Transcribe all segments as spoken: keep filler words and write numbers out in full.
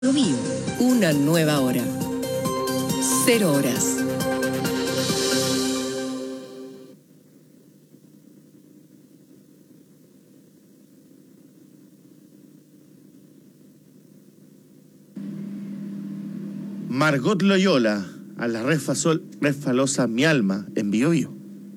Biobío, una nueva hora. Cero horas. Margot Loyola, a la refasol, refalosa mi alma en Biobío.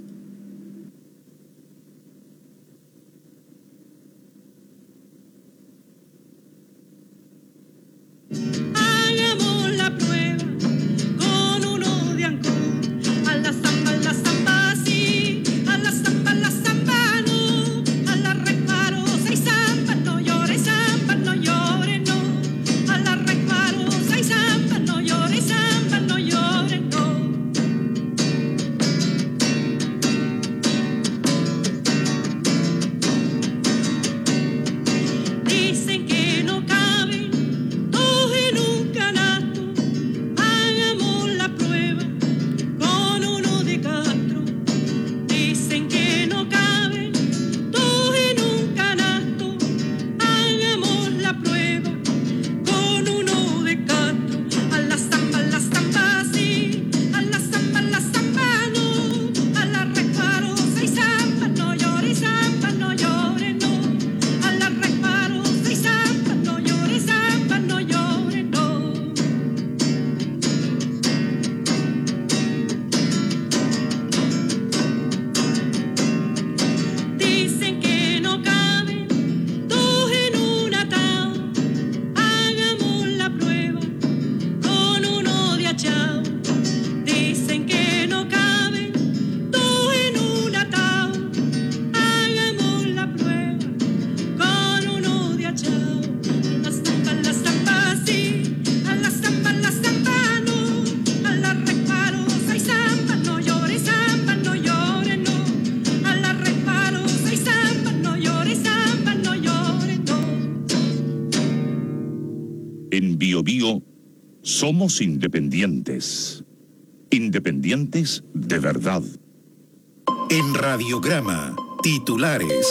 En Biobío somos independientes. Independientes de verdad. En Radiograma, titulares.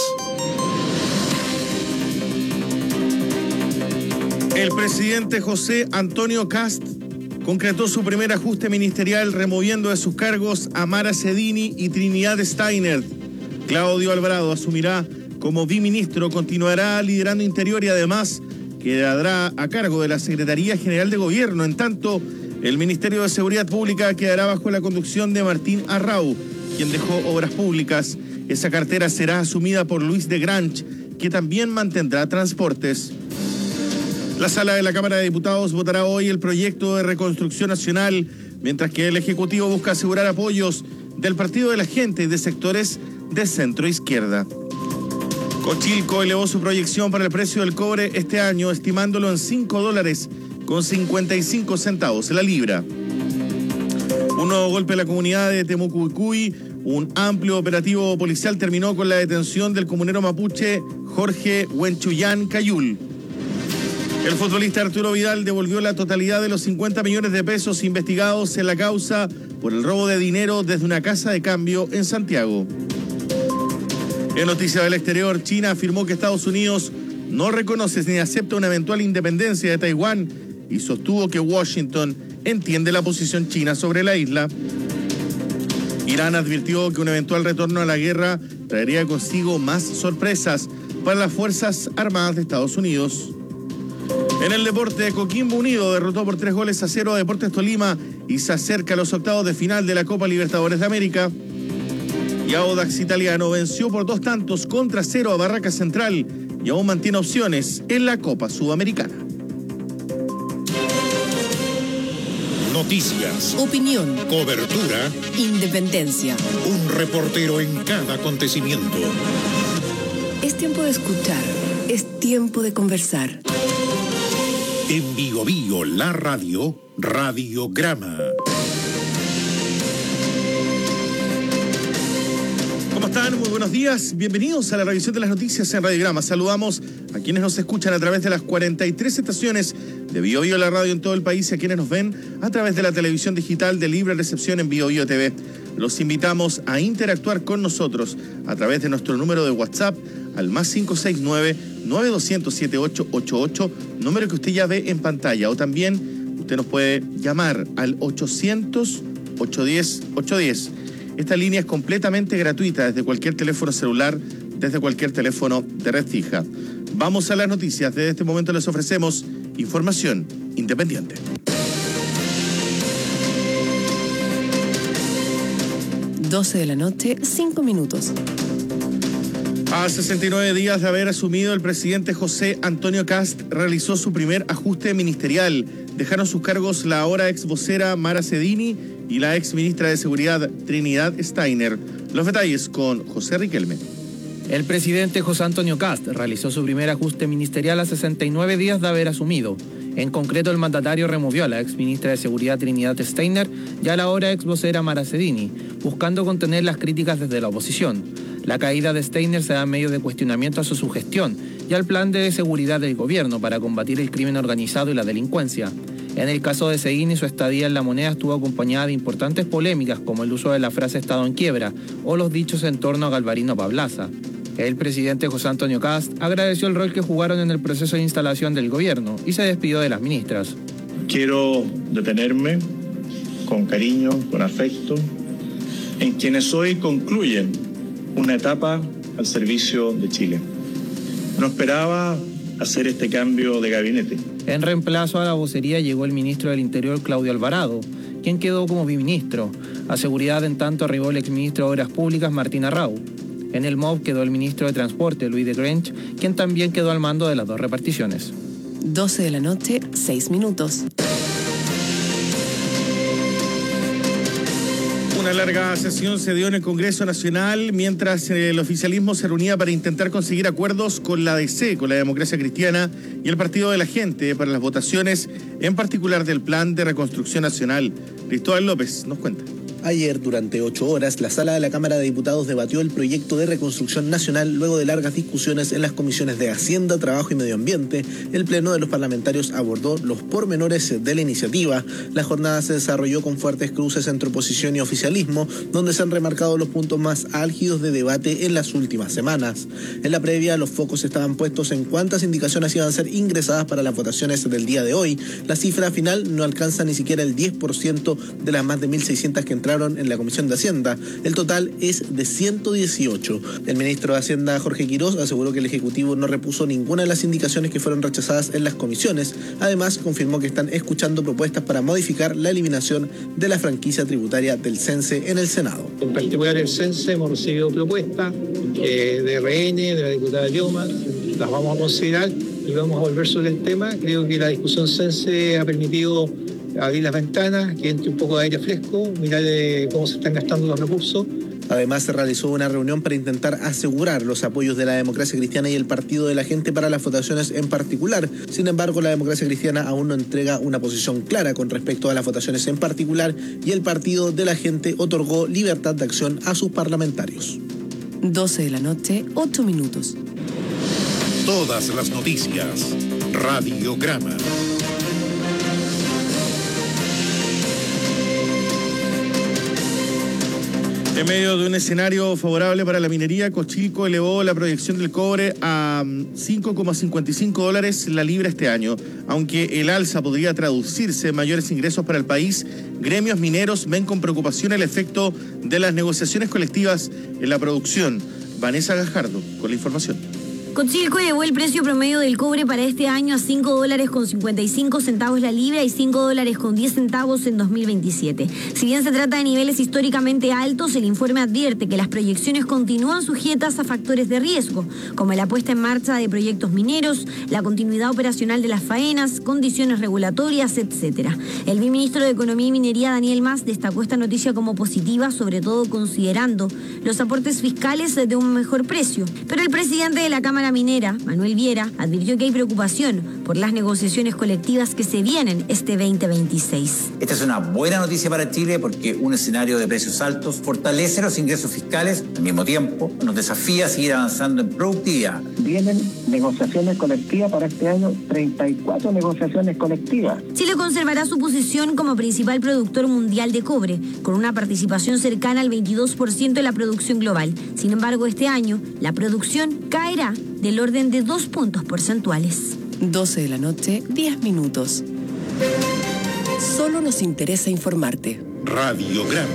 El presidente José Antonio Kast concretó su primer ajuste ministerial removiendo de sus cargos a Mara Cedini y Trinidad Steiner. Claudio Alvarado asumirá como biministro, continuará liderando Interior y además quedará a cargo de la Secretaría General de Gobierno. En tanto, el Ministerio de Seguridad Pública quedará bajo la conducción de Martín Arrau, quien dejó Obras Públicas. Esa cartera será asumida por Luis de Granch, que también mantendrá Transportes. La Sala de la Cámara de Diputados votará hoy el proyecto de reconstrucción nacional, mientras que el Ejecutivo busca asegurar apoyos del Partido de la Gente y de sectores de centro izquierda. Cochilco elevó su proyección para el precio del cobre este año, estimándolo en cinco dólares con cincuenta y cinco centavos la libra. Un nuevo golpe a la comunidad de Temucuicuy. Un amplio operativo policial terminó con la detención del comunero mapuche Jorge Huenchuyán Cayul. El futbolista Arturo Vidal devolvió la totalidad de los cincuenta millones de pesos investigados en la causa por el robo de dinero desde una casa de cambio en Santiago. En noticias del exterior, China afirmó que Estados Unidos no reconoce ni acepta una eventual independencia de Taiwán y sostuvo que Washington entiende la posición china sobre la isla. Irán advirtió que un eventual retorno a la guerra traería consigo más sorpresas para las Fuerzas Armadas de Estados Unidos. En el deporte, Coquimbo Unido derrotó por tres goles a cero a Deportes Tolima y se acerca a los octavos de final de la Copa Libertadores de América. Y Audax Italiano venció por dos tantos contra cero a Barraca Central y aún mantiene opciones en la Copa Sudamericana. Noticias, Opinión, cobertura, independencia. un reportero en cada acontecimiento. Es tiempo de escuchar, es tiempo de conversar. En Biobío, la radio, Radiograma. ¿Cómo están? Muy buenos días. Bienvenidos a la revisión de las noticias en Radiograma. Saludamos a quienes nos escuchan a través de las cuarenta y tres estaciones de Biobío la radio en todo el país y a quienes nos ven a través de la televisión digital de libre recepción en Biobío T V. Los invitamos a interactuar con nosotros a través de nuestro número de WhatsApp al más cinco seis nueve, nueve dos cero cero, siete ocho ocho ocho, número que usted ya ve en pantalla. O también usted nos puede llamar al ochocientos, ochocientos diez, ochocientos diez. Esta línea es completamente gratuita desde cualquier teléfono celular, desde cualquier teléfono de red fija. Vamos a las noticias. Desde este momento les ofrecemos información independiente. doce de la noche, cinco minutos. A sesenta y nueve días de haber asumido, el presidente José Antonio Kast realizó su primer ajuste ministerial. Dejaron sus cargos la ahora ex vocera Mara Cedini y la ex ministra de Seguridad Trinidad Steiner. Los detalles con José Riquelme. El presidente José Antonio Kast realizó su primer ajuste ministerial a sesenta y nueve días de haber asumido. En concreto, el mandatario removió a la ex ministra de Seguridad Trinidad Steiner y a la ahora ex vocera Mara Cedini, buscando contener las críticas desde la oposición. La caída de Steiner se da en medio de cuestionamiento a su gestión y al plan de seguridad del gobierno para combatir el crimen organizado y la delincuencia. En el caso de Cedini, su estadía en la moneda estuvo acompañada de importantes polémicas como el uso de la frase Estado en quiebra o los dichos en torno a Galvarino Pablaza. El presidente José Antonio Kast agradeció el rol que jugaron en el proceso de instalación del gobierno y se despidió de las ministras. Quiero detenerme con cariño, con afecto, en quienes hoy concluyen una etapa al servicio de Chile. No esperaba hacer este cambio de gabinete. En reemplazo a la vocería llegó el ministro del Interior, Claudio Alvarado, quien quedó como biministro. A seguridad, en tanto, arribó el exministro de Obras Públicas, Martín Arrau. En el M O B quedó el ministro de Transporte, Luis de Grange, quien también quedó al mando de las dos reparticiones. doce de la noche, seis minutos. Una larga sesión se dio en el Congreso Nacional mientras el oficialismo se reunía para intentar conseguir acuerdos con la D C, con la Democracia Cristiana y el Partido de la Gente para las votaciones, en particular del Plan de Reconstrucción Nacional. Cristóbal López nos cuenta. Ayer, durante ocho horas, la sala de la Cámara de Diputados debatió el proyecto de reconstrucción nacional luego de largas discusiones en las comisiones de Hacienda, Trabajo y Medio Ambiente. El Pleno de los Parlamentarios abordó los pormenores de la iniciativa. La jornada se desarrolló con fuertes cruces entre oposición y oficialismo, donde se han remarcado los puntos más álgidos de debate en las últimas semanas. En la previa, los focos estaban puestos en cuántas indicaciones iban a ser ingresadas para las votaciones del día de hoy. La cifra final no alcanza ni siquiera el diez por ciento de las más de mil seiscientas que entraron en la Comisión de Hacienda. El total es de ciento dieciocho. El ministro de Hacienda, Jorge Quirós, aseguró que el Ejecutivo no repuso ninguna de las indicaciones que fueron rechazadas en las comisiones. Además, confirmó que están escuchando propuestas para modificar la eliminación de la franquicia tributaria del CENSE en el Senado. En particular el CENSE hemos recibido propuestas eh, de R N, de la diputada Lloma, las vamos a considerar y vamos a volver sobre el tema. Creo que la discusión CENSE ha permitido abrir las ventanas, que entre un poco de aire fresco, mirar eh, cómo se están gastando los recursos. Además, se realizó una reunión para intentar asegurar los apoyos de la Democracia Cristiana y el Partido de la Gente para las votaciones en particular. Sin embargo, la Democracia Cristiana aún no entrega una posición clara con respecto a las votaciones en particular y el Partido de la Gente otorgó libertad de acción a sus parlamentarios. doce de la noche, ocho minutos. Todas las noticias. Radiograma. En medio de un escenario favorable para la minería, Cochilco elevó la proyección del cobre a cinco coma cincuenta y cinco dólares la libra este año. Aunque el alza podría traducirse en mayores ingresos para el país, gremios mineros ven con preocupación el efecto de las negociaciones colectivas en la producción. Vanessa Gajardo con la información. Cochilco elevó el precio promedio del cobre para este año a cinco dólares con cincuenta y cinco centavos la libra y cinco dólares con diez centavos en dos mil veintisiete. Si bien se trata de niveles históricamente altos, el informe advierte que las proyecciones continúan sujetas a factores de riesgo, como la puesta en marcha de proyectos mineros, la continuidad operacional de las faenas, condiciones regulatorias, etcétera. El viceministro de Economía y Minería, Daniel Mas, destacó esta noticia como positiva, sobre todo considerando los aportes fiscales de un mejor precio. Pero el presidente de la Cámara Cámara Minera, Manuel Viera, advirtió que hay preocupación por las negociaciones colectivas que se vienen este veinte veintiséis. Esta es una buena noticia para Chile porque un escenario de precios altos fortalece los ingresos fiscales, al mismo tiempo nos desafía a seguir avanzando en productividad. Vienen negociaciones colectivas para este año, treinta y cuatro negociaciones colectivas. Chile conservará su posición como principal productor mundial de cobre, con una participación cercana al veintidós por ciento de la producción global. Sin embargo, este año la producción caerá del orden de dos puntos porcentuales. doce de la noche, diez minutos. Solo nos interesa informarte. Radiograma.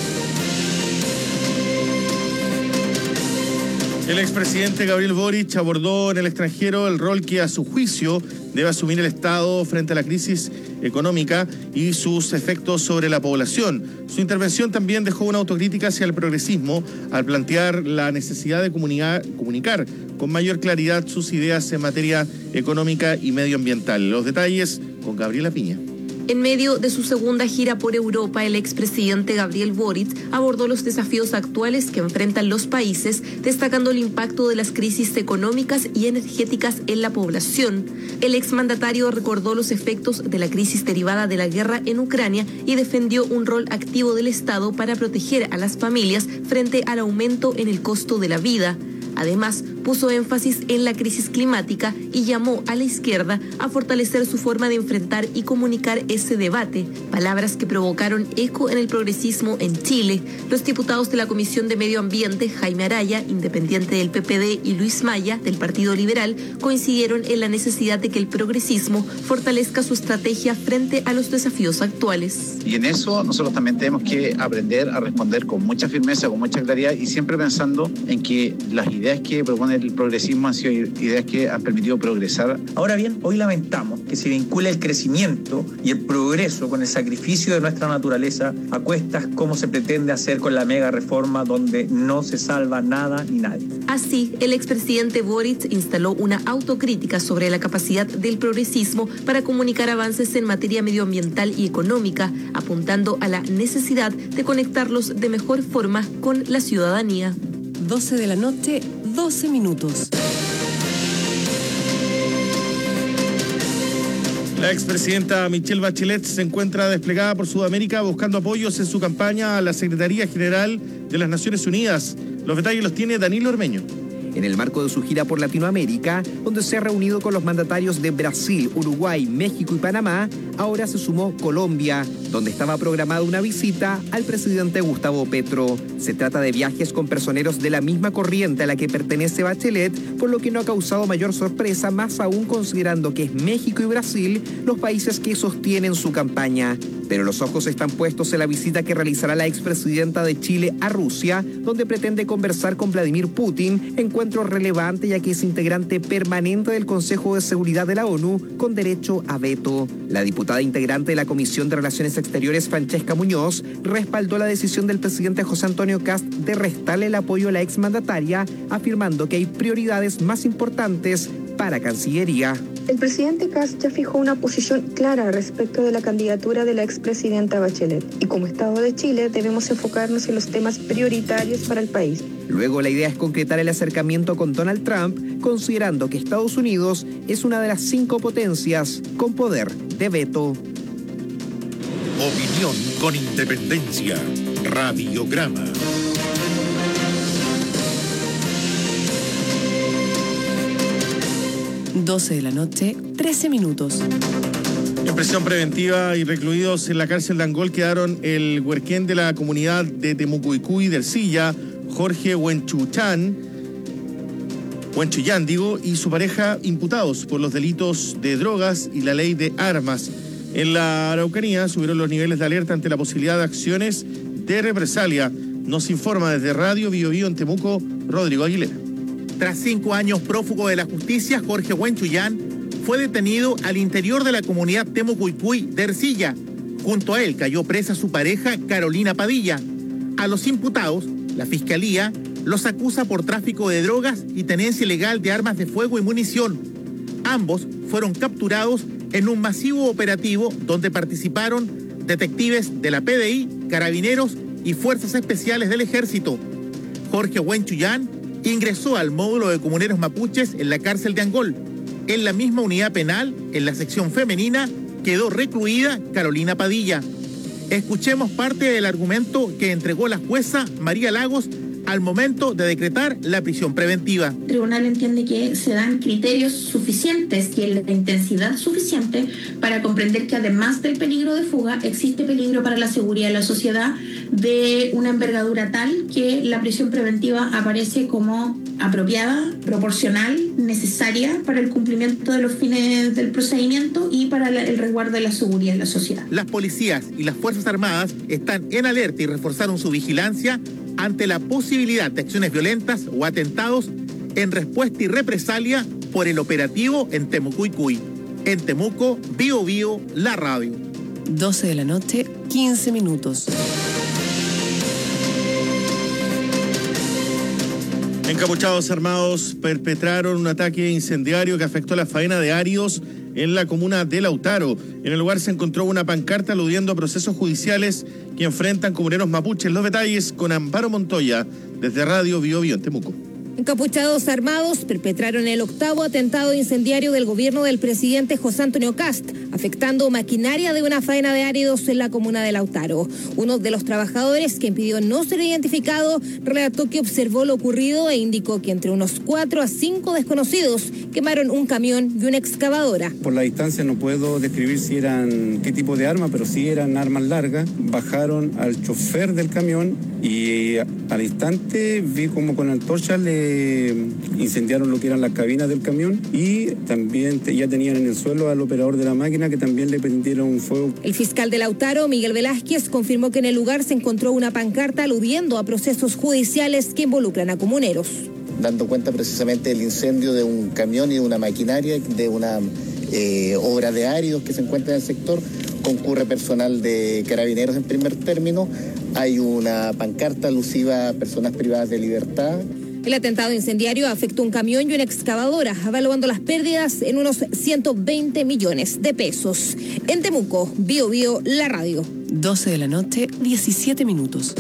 El expresidente Gabriel Boric abordó en el extranjero el rol que a su juicio debe asumir el Estado frente a la crisis económica y sus efectos sobre la población. Su intervención también dejó una autocrítica hacia el progresismo al plantear la necesidad de comunicar, comunicar con mayor claridad sus ideas en materia económica y medioambiental. Los detalles con Gabriela Piña. En medio de su segunda gira por Europa, el expresidente Gabriel Boric abordó los desafíos actuales que enfrentan los países, destacando el impacto de las crisis económicas y energéticas en la población. El exmandatario recordó los efectos de la crisis derivada de la guerra en Ucrania y defendió un rol activo del Estado para proteger a las familias frente al aumento en el costo de la vida. Además, puso énfasis en la crisis climática y llamó a la izquierda a fortalecer su forma de enfrentar y comunicar ese debate, palabras que provocaron eco en el progresismo en Chile. Los diputados de la Comisión de Medio Ambiente, Jaime Araya, independiente del P P D, y Luis Maya, del Partido Liberal, coincidieron en la necesidad de que el progresismo fortalezca su estrategia frente a los desafíos actuales. Y en eso nosotros también tenemos que aprender a responder con mucha firmeza, con mucha claridad y siempre pensando en que las ideas que propone el progresismo han sido ideas que han permitido progresar. Ahora bien, hoy lamentamos que se vincule el crecimiento y el progreso con el sacrificio de nuestra naturaleza a cuestas como se pretende hacer con la mega reforma donde no se salva nada ni nadie. Así, el expresidente Boric instaló una autocrítica sobre la capacidad del progresismo para comunicar avances en materia medioambiental y económica, apuntando a la necesidad de conectarlos de mejor forma con la ciudadanía. doce de la noche, doce minutos. La expresidenta Michelle Bachelet se encuentra desplegada por Sudamérica buscando apoyos en su campaña a la Secretaría General de las Naciones Unidas. Los detalles los tiene Danilo Ormeño. En el marco de su gira por Latinoamérica, donde se ha reunido con los mandatarios de Brasil, Uruguay, México y Panamá, ahora se sumó Colombia, donde estaba programada una visita al presidente Gustavo Petro. Se trata de viajes con personeros de la misma corriente a la que pertenece Bachelet, por lo que no ha causado mayor sorpresa, más aún considerando que es México y Brasil los países que sostienen su campaña. Pero los ojos están puestos en la visita que realizará la expresidenta de Chile a Rusia, donde pretende conversar con Vladimir Putin, encuentro relevante ya que es integrante permanente del Consejo de Seguridad de la ONU con derecho a veto. La diputada integrante de la Comisión de Relaciones Exteriores, Francesca Muñoz, respaldó la decisión del presidente José Antonio Kast de restarle el apoyo a la exmandataria, afirmando que hay prioridades más importantes para Cancillería. El presidente Kast ya fijó una posición clara respecto de la candidatura de la expresidenta Bachelet y como Estado de Chile debemos enfocarnos en los temas prioritarios para el país. Luego la idea es concretar el acercamiento con Donald Trump, considerando que Estados Unidos es una de las cinco potencias con poder de veto. Opinión con independencia. Radiograma. doce de la noche, trece minutos. En prisión preventiva y recluidos en la cárcel de Angol quedaron el huerquén de la comunidad de Temucuicui del Silla, Jorge Huenchuchan, Huenchuyán, digo, y su pareja imputados por los delitos de drogas y la ley de armas. En la Araucanía subieron los niveles de alerta ante la posibilidad de acciones de represalia. Nos informa desde Radio Bio Bio en Temuco, Rodrigo Aguilera. Tras cinco años prófugo de la justicia, Jorge Huenchuyán fue detenido al interior de la comunidad Temucuicui de Ercilla. Junto a él cayó presa su pareja Carolina Padilla. A los imputados, la Fiscalía los acusa por tráfico de drogas y tenencia ilegal de armas de fuego y munición. Ambos fueron capturados en un masivo operativo donde participaron detectives de la P D I, carabineros y fuerzas especiales del ejército. Jorge Huenchuyán ingresó al módulo de comuneros mapuches en la cárcel de Angol. En la misma unidad penal, en la sección femenina, quedó recluida Carolina Padilla. Escuchemos parte del argumento que entregó la jueza María Lagos al momento de decretar la prisión preventiva. El tribunal entiende que se dan criterios suficientes y la intensidad suficiente para comprender que además del peligro de fuga, existe peligro para la seguridad de la sociedad de una envergadura tal que la prisión preventiva aparece como apropiada, proporcional, necesaria para el cumplimiento de los fines del procedimiento y para el resguardo de la seguridad de la sociedad. Las policías y las Fuerzas Armadas están en alerta y reforzaron su vigilancia ante la posibilidad de acciones violentas o atentados en respuesta y represalia por el operativo en Temuco-Icuy. En Temuco, Bío Bío, la radio. doce de la noche, quince minutos. Encapuchados armados perpetraron un ataque incendiario que afectó la faena de áridos en la comuna de Lautaro. En el lugar se encontró una pancarta aludiendo a procesos judiciales que enfrentan comuneros mapuches. Los detalles con Amparo Montoya, desde Radio Bío Bío en Temuco. Encapuchados armados perpetraron el octavo atentado incendiario del gobierno del presidente José Antonio Kast, afectando maquinaria de una faena de áridos en la comuna de Lautaro. Uno de los trabajadores, que impidió no ser identificado, relató que observó lo ocurrido e indicó que entre unos cuatro a cinco desconocidos quemaron un camión y una excavadora. Por la distancia no puedo describir si eran qué tipo de arma, pero sí eran armas largas. Bajaron al chofer del camión y al instante vi como con antorcha le incendiaron lo que eran las cabinas del camión y también ya tenían en el suelo al operador de la máquina, que también le prendieron fuego. El fiscal de Lautaro, Miguel Velázquez, confirmó que en el lugar se encontró una pancarta aludiendo a procesos judiciales que involucran a comuneros. Dando cuenta precisamente del incendio de un camión y de una maquinaria, de una eh, obra de áridos que se encuentra en el sector. Concurre personal de Carabineros en primer término. Hay una pancarta alusiva a personas privadas de libertad. El atentado incendiario afectó un camión y una excavadora, evaluando las pérdidas en unos ciento veinte millones de pesos. En Temuco, Bío Bío, la radio. doce de la noche, diecisiete minutos.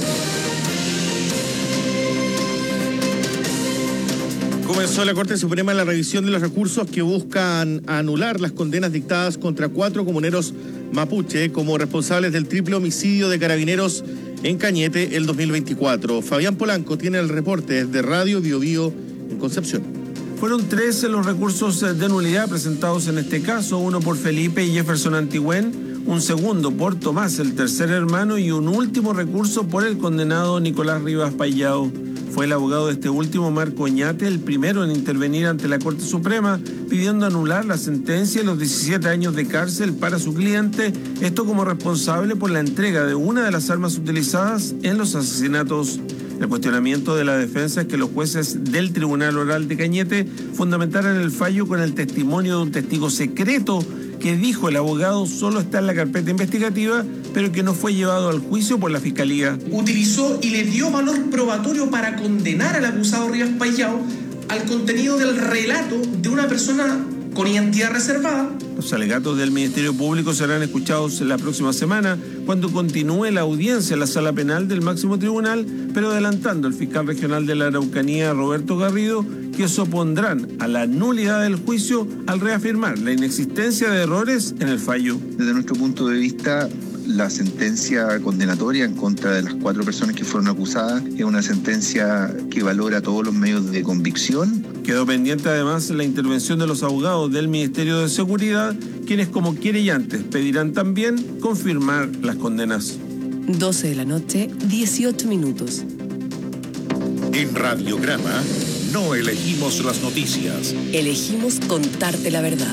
Comenzó la Corte Suprema la revisión de los recursos que buscan anular las condenas dictadas contra cuatro comuneros mapuche como responsables del triple homicidio de Carabineros en Cañete el dos mil veinticuatro. Fabián Polanco tiene el reporte desde Radio Bío Bío en Concepción. Fueron tres los recursos de nulidad presentados en este caso, uno por Felipe y Jefferson Antigüén, un segundo por Tomás, el tercer hermano, y un último recurso por el condenado Nicolás Rivas Payao. Fue el abogado de este último, Marco Oñate, el primero en intervenir ante la Corte Suprema, pidiendo anular la sentencia de los diecisiete años de cárcel para su cliente, esto como responsable por la entrega de una de las armas utilizadas en los asesinatos. El cuestionamiento de la defensa es que los jueces del Tribunal Oral de Cañete fundamentaran el fallo con el testimonio de un testigo secreto que, dijo el abogado, solo está en la carpeta investigativa, pero que no fue llevado al juicio por la Fiscalía. Utilizó y le dio valor probatorio para condenar al acusado Rivas Payao al contenido del relato de una persona con identidad reservada. Los alegatos del Ministerio Público serán escuchados la próxima semana, cuando continúe la audiencia en la Sala Penal del Máximo Tribunal, pero adelantando el fiscal regional de la Araucanía, Roberto Garrido, que se opondrán a la nulidad del juicio al reafirmar la inexistencia de errores en el fallo. Desde nuestro punto de vista, la sentencia condenatoria en contra de las cuatro personas que fueron acusadas es una sentencia que valora todos los medios de convicción. Quedó pendiente además la intervención de los abogados del Ministerio de Seguridad, quienes como querellantes pedirán también confirmar las condenas. doce de la noche, dieciocho minutos. En Radiograma no elegimos las noticias. Elegimos contarte la verdad.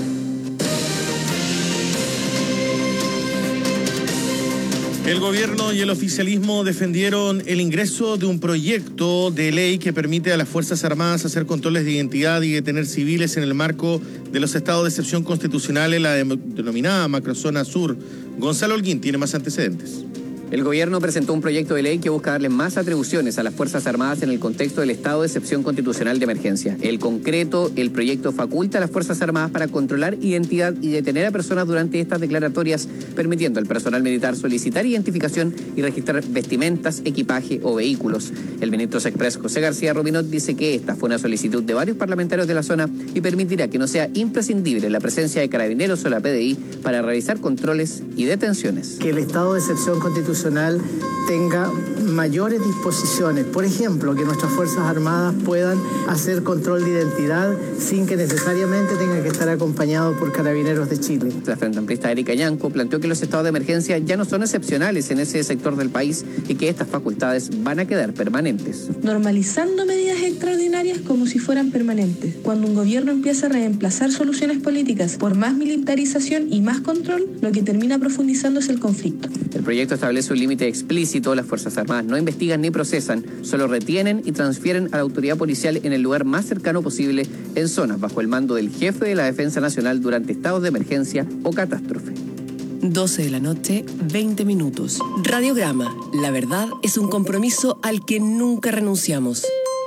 El gobierno y el oficialismo defendieron el ingreso de un proyecto de ley que permite a las Fuerzas Armadas hacer controles de identidad y detener civiles en el marco de los estados de excepción constitucional en la denominada Macrozona Sur. Gonzalo Holguín tiene más antecedentes. El gobierno presentó un proyecto de ley que busca darle más atribuciones a las Fuerzas Armadas en el contexto del estado de excepción constitucional de emergencia. En concreto, el proyecto faculta a las Fuerzas Armadas para controlar identidad y detener a personas durante estas declaratorias, permitiendo al personal militar solicitar identificación y registrar vestimentas, equipaje o vehículos. El ministro Sexpress José García Rubinot dice que esta fue una solicitud de varios parlamentarios de la zona y permitirá que no sea imprescindible la presencia de carabineros o la P D I para realizar controles y detenciones. Que el estado de excepción constitucional tenga mayores disposiciones, por ejemplo, que nuestras Fuerzas Armadas puedan hacer control de identidad sin que necesariamente tengan que estar acompañados por carabineros de Chile. La frente amplista Erika Yanco planteó que los estados de emergencia ya no son excepcionales en ese sector del país y que estas facultades van a quedar permanentes. Normalizando medidas extraordinarias como si fueran permanentes. Cuando un gobierno empieza a reemplazar soluciones políticas por más militarización y más control, lo que termina profundizando es el conflicto. El proyecto establece un límite explícito. Las Fuerzas Armadas no investigan ni procesan, solo retienen y transfieren a la autoridad policial en el lugar más cercano posible en zonas bajo el mando del jefe de la Defensa Nacional durante estados de emergencia o catástrofe. doce de la noche, veinte minutos. Radiograma. La verdad es un compromiso al que nunca renunciamos.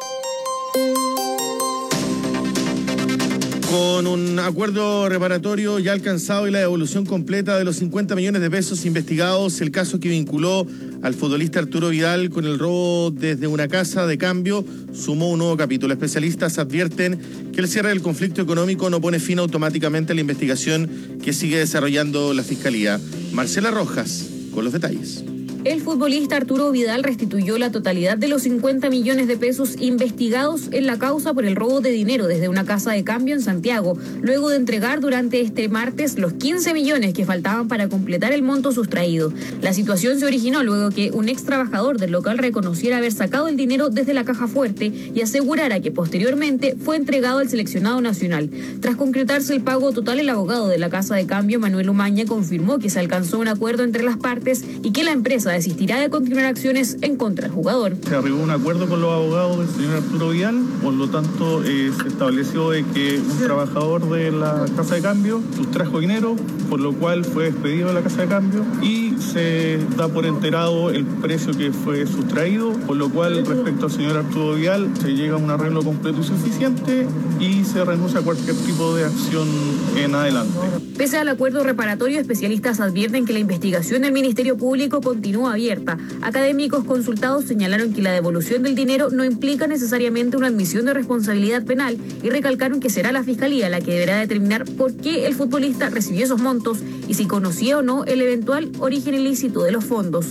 Con un acuerdo reparatorio ya alcanzado y la devolución completa de los cincuenta millones de pesos investigados, el caso que vinculó al futbolista Arturo Vidal con el robo desde una casa de cambio sumó un nuevo capítulo. Especialistas advierten que el cierre del conflicto económico no pone fin automáticamente a la investigación que sigue desarrollando la Fiscalía. Marcela Rojas, con los detalles. El futbolista Arturo Vidal restituyó la totalidad de los cincuenta millones de pesos investigados en la causa por el robo de dinero desde una casa de cambio en Santiago, luego de entregar durante este martes los quince millones que faltaban para completar el monto sustraído. La situación se originó luego que un ex trabajador del local reconociera haber sacado el dinero desde la caja fuerte y asegurara que posteriormente fue entregado al seleccionado nacional. Tras concretarse el pago total, el abogado de la casa de cambio, Manuel Umaña, confirmó que se alcanzó un acuerdo entre las partes y que la empresa desistirá de continuar acciones en contra del jugador. Se arribó un acuerdo con los abogados del señor Arturo Vidal, por lo tanto eh, se estableció de que un trabajador de la casa de cambio sustrajo dinero, por lo cual fue despedido de la casa de cambio y se da por enterado el precio que fue sustraído, por lo cual respecto al señor Arturo Vidal se llega a un arreglo completo y suficiente y se renuncia a cualquier tipo de acción en adelante. Pese al acuerdo reparatorio, especialistas advierten que la investigación del Ministerio Público continúa abierta. Académicos consultados señalaron que la devolución del dinero no implica necesariamente una admisión de responsabilidad penal y recalcaron que será la Fiscalía la que deberá determinar por qué el futbolista recibió esos montos y si conocía o no el eventual origen ilícito de los fondos.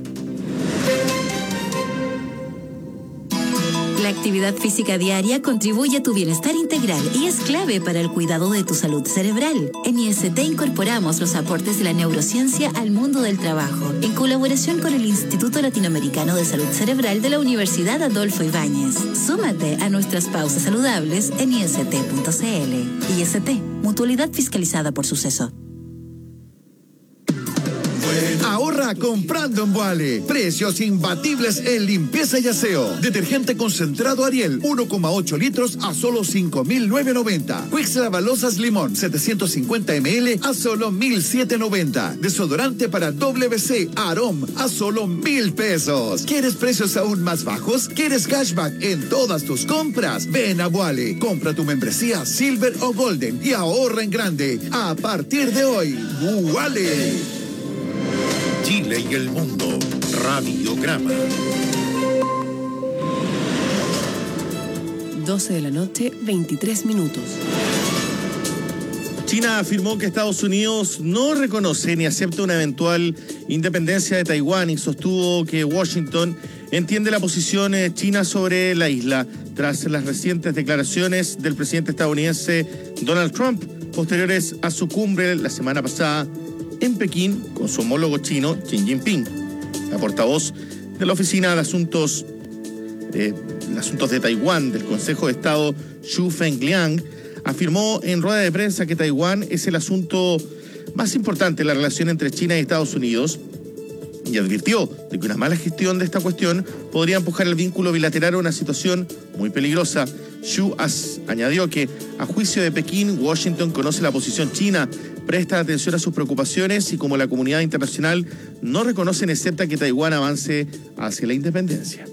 La actividad física diaria contribuye a tu bienestar integral y es clave para el cuidado de tu salud cerebral. En I S T incorporamos los aportes de la neurociencia al mundo del trabajo, en colaboración con el Instituto Latinoamericano de Salud Cerebral de la Universidad Adolfo Ibáñez. Súmate a nuestras pausas saludables en I S T punto C L. I S T, mutualidad fiscalizada por Suceso. Ahorra comprando en Vuale. Precios imbatibles en limpieza y aseo. Detergente concentrado Ariel, uno coma ocho litros a solo cinco mil novecientos noventa. Quix Lavalosas Limón, setecientos cincuenta mililitros a solo mil setecientos noventa. Desodorante para W C Arom a solo mil pesos. ¿Quieres precios aún más bajos? ¿Quieres cashback en todas tus compras? Ven a Vuale. Compra tu membresía Silver o Golden y ahorra en grande. A partir de hoy, Vuale. Chile y el mundo. Radiograma. doce de la noche, veintitrés minutos. China afirmó que Estados Unidos no reconoce ni acepta una eventual independencia de Taiwán y sostuvo que Washington entiende la posición china sobre la isla tras las recientes declaraciones del presidente estadounidense Donald Trump posteriores a su cumbre la semana pasada en Pekín con su homólogo chino Xi Jinping. La portavoz de la Oficina de Asuntos, eh, de Asuntos de Taiwán del Consejo de Estado, Xu Fengliang, afirmó en rueda de prensa que Taiwán es el asunto más importante en la relación entre China y Estados Unidos y advirtió de que una mala gestión de esta cuestión podría empujar el vínculo bilateral a una situación muy peligrosa. Xu añadió que, a juicio de Pekín, Washington conoce la posición china presta atención a sus preocupaciones y como la comunidad internacional no reconoce ni acepta que Taiwán avance hacia la independencia.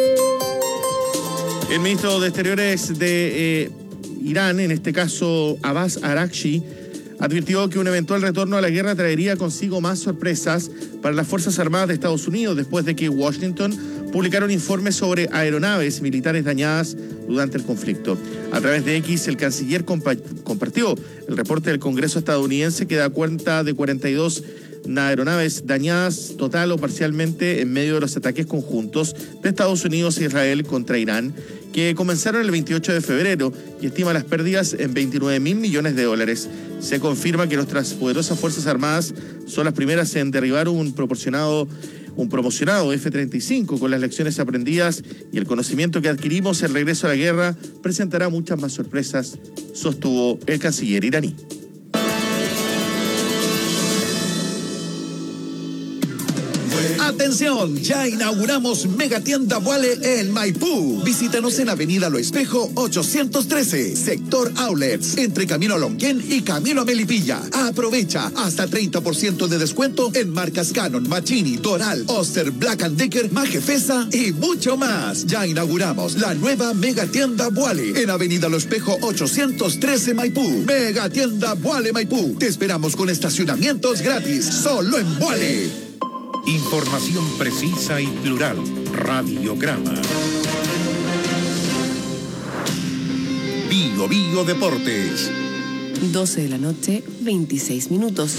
El ministro de Exteriores de eh, Irán, en este caso Abbas Araghchi, advirtió que un eventual retorno a la guerra traería consigo más sorpresas para las Fuerzas Armadas de Estados Unidos después de que Washington publicara un informe sobre aeronaves militares dañadas durante el conflicto. A través de X, el canciller compa- compartió el reporte del Congreso estadounidense que da cuenta de cuarenta y dos aeronaves dañadas total o parcialmente en medio de los ataques conjuntos de Estados Unidos e Israel contra Irán, que comenzaron el veintiocho de febrero y estima las pérdidas en veintinueve mil millones de dólares. Se confirma que nuestras poderosas Fuerzas Armadas son las primeras en derribar un proporcionado un promocionado F treinta y cinco con las lecciones aprendidas y el conocimiento que adquirimos. El regreso a la guerra presentará muchas más sorpresas, sostuvo el canciller iraní. Atención, ya inauguramos Megatienda Boale en Maipú. Visítanos en Avenida Lo Espejo ochocientos trece, sector Outlets, entre Camino a Lonquén y Camino a Melipilla. Aprovecha hasta treinta por ciento de descuento en marcas Canon, Machini, Doral, Oster, Black and Decker, Majefesa y mucho más. Ya inauguramos la nueva Megatienda Boale en Avenida Lo Espejo ochocientos trece, Maipú. Megatienda Boale Maipú. Te esperamos con estacionamientos gratis, solo en Boale. Información precisa y plural. Radiograma. Bio Bio Deportes. doce de la noche, veintiséis minutos.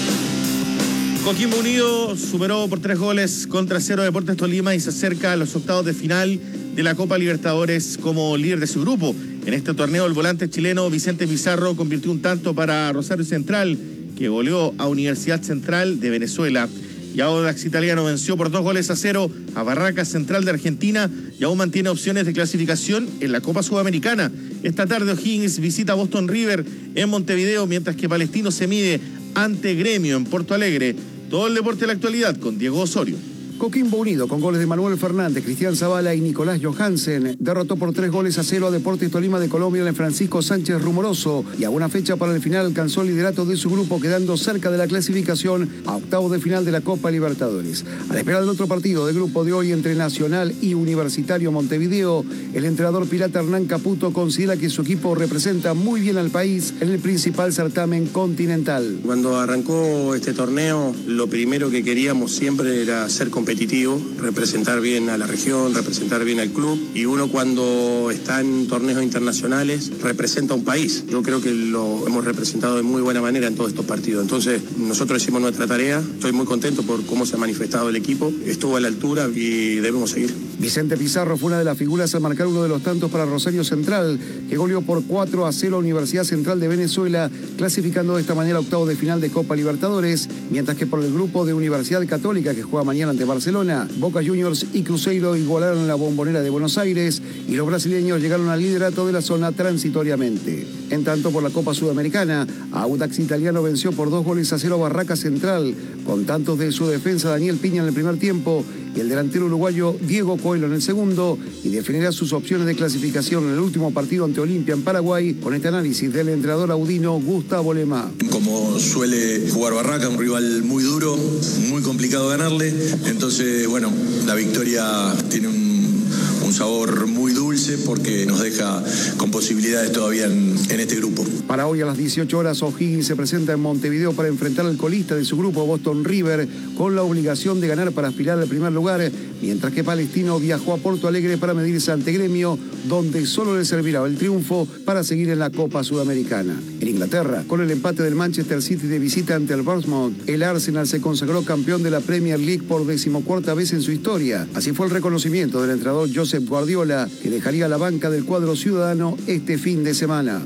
Coquimbo Unido superó por tres goles contra cero Deportes Tolima y se acerca a los octavos de final de la Copa Libertadores como líder de su grupo. En este torneo, el volante chileno Vicente Pizarro convirtió un tanto para Rosario Central, que goleó a Universidad Central de Venezuela. Y Audax Italiano venció por dos goles a cero a Barracas Central de Argentina y aún mantiene opciones de clasificación en la Copa Sudamericana. Esta tarde O'Higgins visita a Boston River en Montevideo, mientras que Palestino se mide ante Gremio en Porto Alegre. Todo el deporte de la actualidad con Diego Osorio. Coquimbo Unido, con goles de Manuel Fernández, Cristian Zavala y Nicolás Johansen, derrotó por tres goles a cero a Deportes Tolima de Colombia en Francisco Sánchez Rumoroso y a una fecha para el final alcanzó el liderato de su grupo, quedando cerca de la clasificación a octavos de final de la Copa Libertadores. A la espera del otro partido del grupo de hoy entre Nacional y Universitario Montevideo, el entrenador pirata Hernán Caputo considera que su equipo representa muy bien al país en el principal certamen continental. Cuando arrancó este torneo, lo primero que queríamos siempre era ser competitivos. competitivo, representar bien a la región, representar bien al club, y uno cuando está en torneos internacionales representa a un país. Yo creo que lo hemos representado de muy buena manera en todos estos partidos. Entonces nosotros hicimos nuestra tarea, estoy muy contento por cómo se ha manifestado el equipo, estuvo a la altura y debemos seguir. Vicente Pizarro fue una de las figuras al marcar uno de los tantos para Rosario Central, que goleó por cuatro a cero a Universidad Central de Venezuela, clasificando de esta manera a octavos de final de Copa Libertadores, mientras que por el grupo de Universidad Católica, que juega mañana ante Barcelona, Boca Juniors y Cruzeiro igualaron en la Bombonera de Buenos Aires y los brasileños llegaron al liderato de la zona transitoriamente. En tanto, por la Copa Sudamericana, Audax Italiano venció por dos goles a cero a Barraca Central, con tantos de su defensa Daniel Piña en el primer tiempo y el delantero uruguayo Diego Coelho en el segundo, y definirá sus opciones de clasificación en el último partido ante Olimpia en Paraguay, con este análisis del entrenador audino Gustavo Lemá. Como suele jugar Barraca, un rival muy duro, muy complicado ganarle, entonces, bueno, la victoria tiene un, un sabor muy dulce porque nos deja con posibilidades todavía en, en este grupo. Para hoy a las dieciocho horas, O'Higgins se presenta en Montevideo para enfrentar al colista de su grupo, Boston River, con la obligación de ganar para aspirar al primer lugar, mientras que Palestino viajó a Porto Alegre para medirse ante Gremio, donde solo le servirá el triunfo para seguir en la Copa Sudamericana. En Inglaterra, con el empate del Manchester City de visita ante el Bournemouth, el Arsenal se consagró campeón de la Premier League por decimocuarta vez en su historia. Así fue el reconocimiento del entrenador Josep Guardiola, que dejaría la banca del cuadro ciudadano este fin de semana.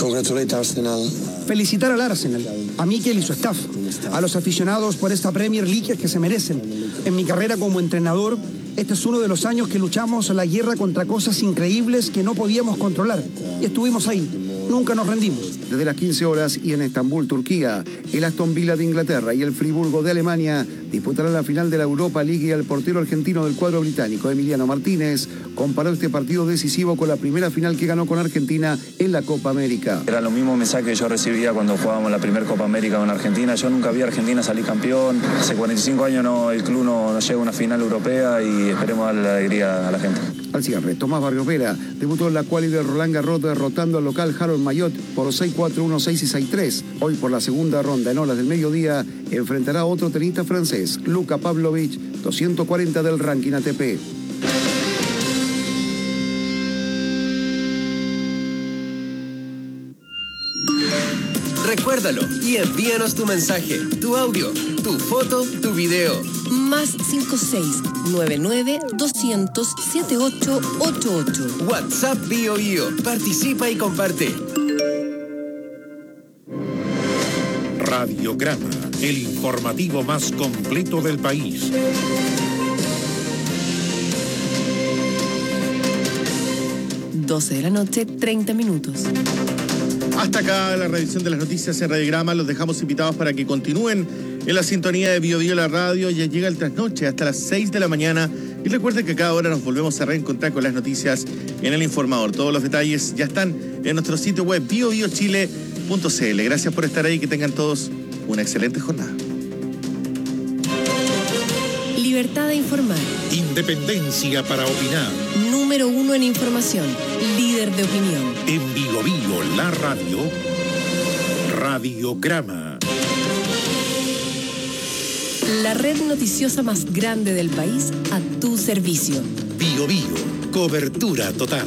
Felicitar al Arsenal, a Mikel y su staff, a los aficionados por esta Premier League que se merecen. En mi carrera como entrenador, este es uno de los años que luchamos la guerra contra cosas increíbles que no podíamos controlar. Y estuvimos ahí, nunca nos rendimos. Desde las quince horas y en Estambul, Turquía, el Aston Villa de Inglaterra y el Friburgo de Alemania disputarán la final de la Europa League y el portero argentino del cuadro británico, Emiliano Martínez, comparó este partido decisivo con la primera final que ganó con Argentina en la Copa América. Era lo mismo mensaje que yo recibía cuando jugábamos la primera Copa América con Argentina. Yo nunca vi a Argentina salir campeón. Hace cuarenta y cinco años no, el club no, no llega a una final europea y esperemos darle la alegría a la gente. Al cierre, Tomás Barrios Vera debutó en la quali de Roland Garros derrotando al local Harold Mayotte por seis cuatro, uno seis y seis tres. Hoy por la segunda ronda en horas del mediodía enfrentará a otro tenista francés, Luka Pavlovich, doscientos cuarenta del ranking A T P. Recuérdalo y envíanos tu mensaje, tu audio, tu foto, tu video. Más cinco seis nueve nueve dos cero cero siete ocho ocho ocho. WhatsApp Bio Bio. Participa y comparte. Radiograma, el informativo más completo del país. doce de la noche, treinta minutos. Hasta acá la revisión de las noticias en Radiograma. Los dejamos invitados para que continúen en la sintonía de Bio Bio la radio. Ya llega el trasnoche hasta las seis de la mañana. Y recuerden que cada hora nos volvemos a reencontrar con las noticias en El Informador. Todos los detalles ya están en nuestro sitio web bio bio chile punto c l. Gracias por estar ahí. Que tengan todos una excelente jornada. Libertad de informar. Independencia para opinar. Número uno en información. Líder de opinión. En Bio Bio la radio. Radiograma. La red noticiosa más grande del país a tu servicio. Bio Bio. Cobertura total.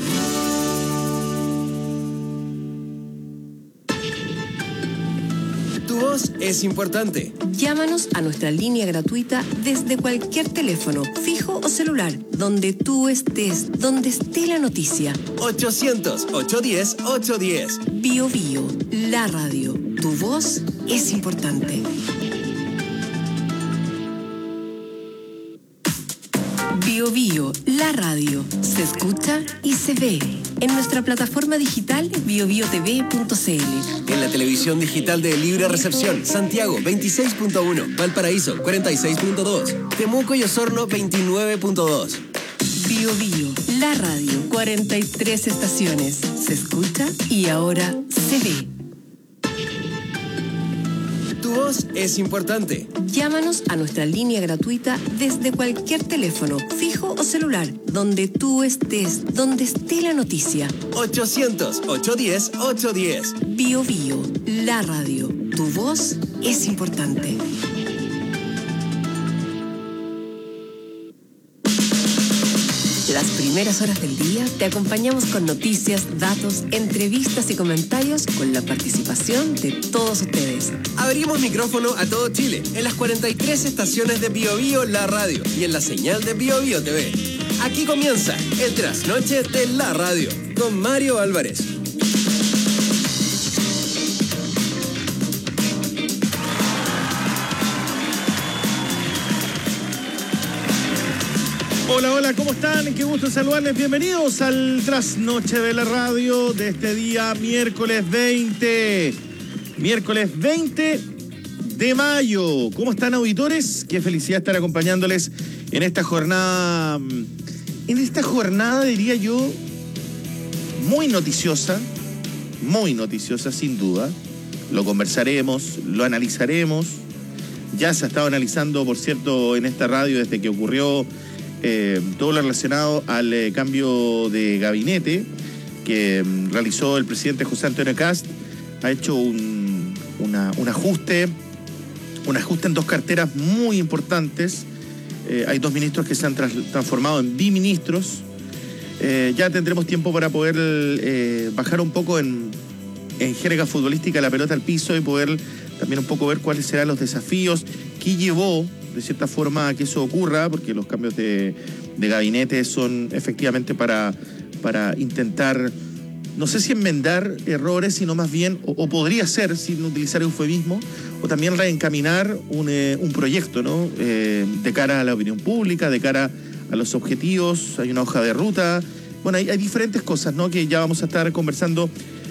Tu voz es importante. Llámanos a nuestra línea gratuita desde cualquier teléfono, fijo o celular, donde tú estés, donde esté la noticia. ochocientos, ochocientos diez, ochocientos diez. Bio Bio, la radio. Tu voz es importante. Bio Bio, la radio. Se escucha y se ve. En nuestra plataforma digital bio bio t v punto c l. En la televisión digital de Libre Recepción, Santiago veintiséis punto uno, Valparaíso cuarenta y seis punto dos, Temuco y Osorno veintinueve punto dos. Bio Bio, la radio, cuarenta y tres estaciones. Se escucha y ahora se ve. Tu voz es importante. Llámanos a nuestra línea gratuita desde cualquier teléfono, fijo o celular, donde tú estés, donde esté la noticia. ochocientos, ochocientos diez, ochocientos diez. Bio Bio, la radio. Tu voz es importante. Las primeras horas del día te acompañamos con noticias, datos, entrevistas y comentarios con la participación de todos ustedes. Abrimos micrófono a todo Chile en las cuarenta y tres estaciones de Bio Bio la radio y en la señal de Bio Bio T V. Aquí comienza el trasnoche de la radio con Mario Álvarez. Hola, hola, ¿cómo están? Qué gusto saludarles. Bienvenidos al trasnoche de la radio de este día, miércoles veinte. Miércoles veinte de mayo. ¿Cómo están, auditores? Qué felicidad estar acompañándoles en esta jornada, en esta jornada, diría yo, muy noticiosa, muy noticiosa, sin duda. Lo conversaremos, lo analizaremos. Ya se ha estado analizando, por cierto, en esta radio desde que ocurrió Eh, todo lo relacionado al eh, cambio de gabinete que um, realizó el presidente José Antonio Kast. Ha hecho un, una, un ajuste, un ajuste en dos carteras muy importantes. Eh, hay dos ministros que se han tras, transformado en biministros. Eh, ya tendremos tiempo para poder eh, bajar un poco en, en jerga futbolística la pelota al piso y poder también un poco ver cuáles serán los desafíos que llevó de cierta forma a que eso ocurra, porque los cambios de, de gabinete son efectivamente para, para intentar, no sé si enmendar errores, sino más bien, o, o podría ser, sin utilizar eufemismo, o también reencaminar un, eh, un proyecto, ¿no? Eh, de cara a la opinión pública, de cara a los objetivos. Hay una hoja de ruta. Bueno, hay, hay diferentes cosas, ¿no?, que ya vamos a estar conversando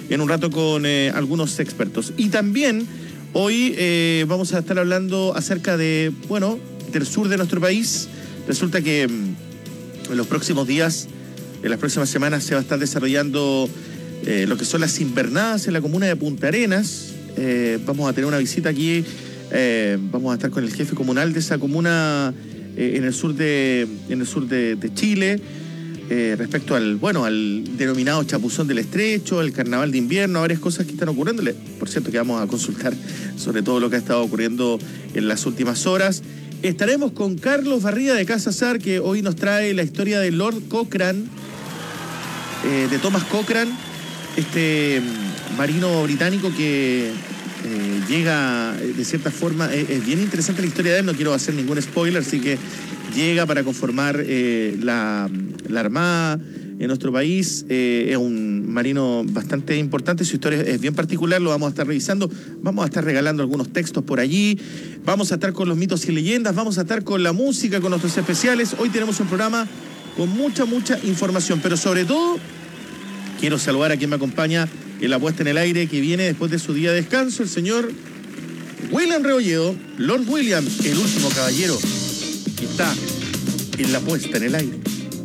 en un rato con eh, algunos expertos. Y también hoy eh, vamos a estar hablando acerca de, bueno, del sur de nuestro país. Resulta que en los próximos días, en las próximas semanas, se va a estar desarrollando eh, lo que son las invernadas en la comuna de Punta Arenas. Eh, vamos a tener una visita aquí, eh, vamos a estar con el jefe comunal de esa comuna eh, en el sur de, en el sur de, de Chile, eh, respecto al, bueno, al denominado Chapuzón del Estrecho, el carnaval de invierno, varias cosas que están ocurriendo. Por cierto, que vamos a consultar sobre todo lo que ha estado ocurriendo en las últimas horas. Estaremos con Carlos Barría de Casa Sar, que hoy nos trae la historia de Lord Cochrane, eh, de Thomas Cochrane, este marino británico que eh, llega de cierta forma, eh, es bien interesante la historia de él, no quiero hacer ningún spoiler, así que llega para conformar eh, la, la Armada en nuestro país, eh, es un marino bastante importante, su historia es bien particular, lo vamos a estar revisando, vamos a estar regalando algunos textos por allí, vamos a estar con los mitos y leyendas, vamos a estar con la música, con nuestros especiales. Hoy tenemos un programa con mucha, mucha información, pero sobre todo quiero saludar a quien me acompaña en la puesta en el aire, que viene después de su día de descanso, el señor William Rebolledo, Lord William, el último caballero, que está en la puesta en el aire.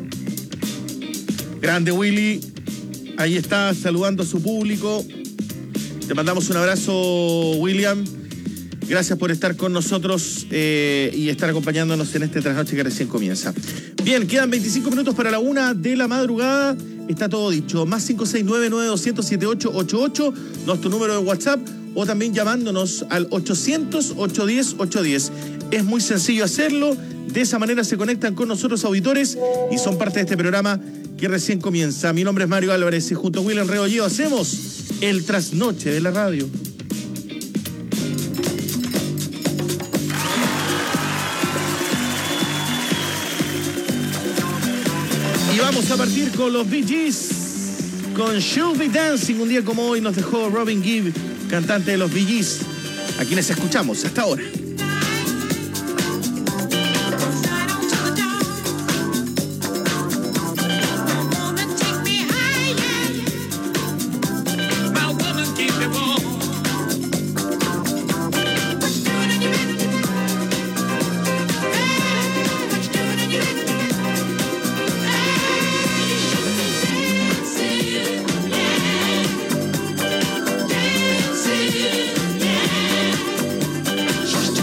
Grande Willy, ahí está saludando a su público. Te mandamos un abrazo, William. Gracias por estar con nosotros eh, y estar acompañándonos en este trasnoche que recién comienza. Bien, quedan veinticinco minutos para la una de la madrugada. Está todo dicho. Más cinco seis nueve, nueve dos cero, siete ocho ocho ocho, nuestro número de WhatsApp, o también llamándonos al ochocientos, ochocientos diez, ochocientos diez. Es muy sencillo hacerlo. De esa manera se conectan con nosotros auditores y son parte de este programa que recién comienza. Mi nombre es Mario Álvarez y junto a William Rebolledo hacemos el trasnoche de la radio. Y vamos a partir con los Bee Gees, con Should Be Dancing. Un día como hoy nos dejó Robin Gibb, cantante de los Bee Gees, a quienes escuchamos hasta ahora. She's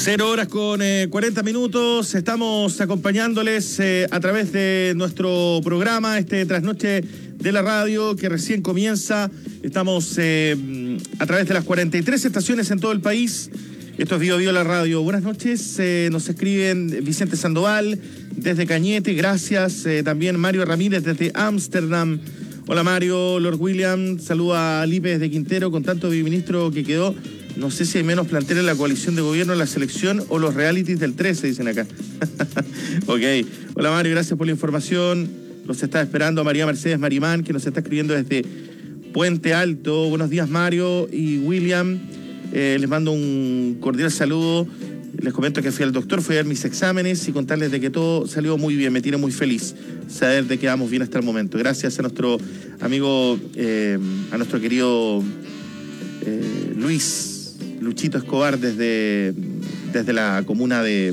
Cero horas con eh, cuarenta minutos. Estamos acompañándoles eh, a través de nuestro programa, este Trasnoche de la Radio, que recién comienza. Estamos eh, a través de las cuarenta y tres estaciones en todo el país. Esto es Bio Bio la Radio. Buenas noches. Eh, nos escriben Vicente Sandoval desde Cañete. Gracias. Eh, también Mario Ramírez desde Ámsterdam. Hola Mario. Lord William. Saluda a Lipe desde Quintero. Con tanto viceministro que quedó, no sé si hay menos plantel en la coalición de gobierno, en la selección o los realities del trece, dicen acá. Ok. Hola Mario, gracias por la información. Los está esperando a María Mercedes Marimán, que nos está escribiendo desde Puente Alto. Buenos días Mario y William. Eh, les mando un cordial saludo. Les comento que fui al doctor, fui a ver mis exámenes y contarles de que todo salió muy bien. Me tiene muy feliz saber de que vamos bien hasta el momento. Gracias a nuestro amigo, eh, a nuestro querido eh, Luis, Luchito Escobar, desde, desde la comuna de...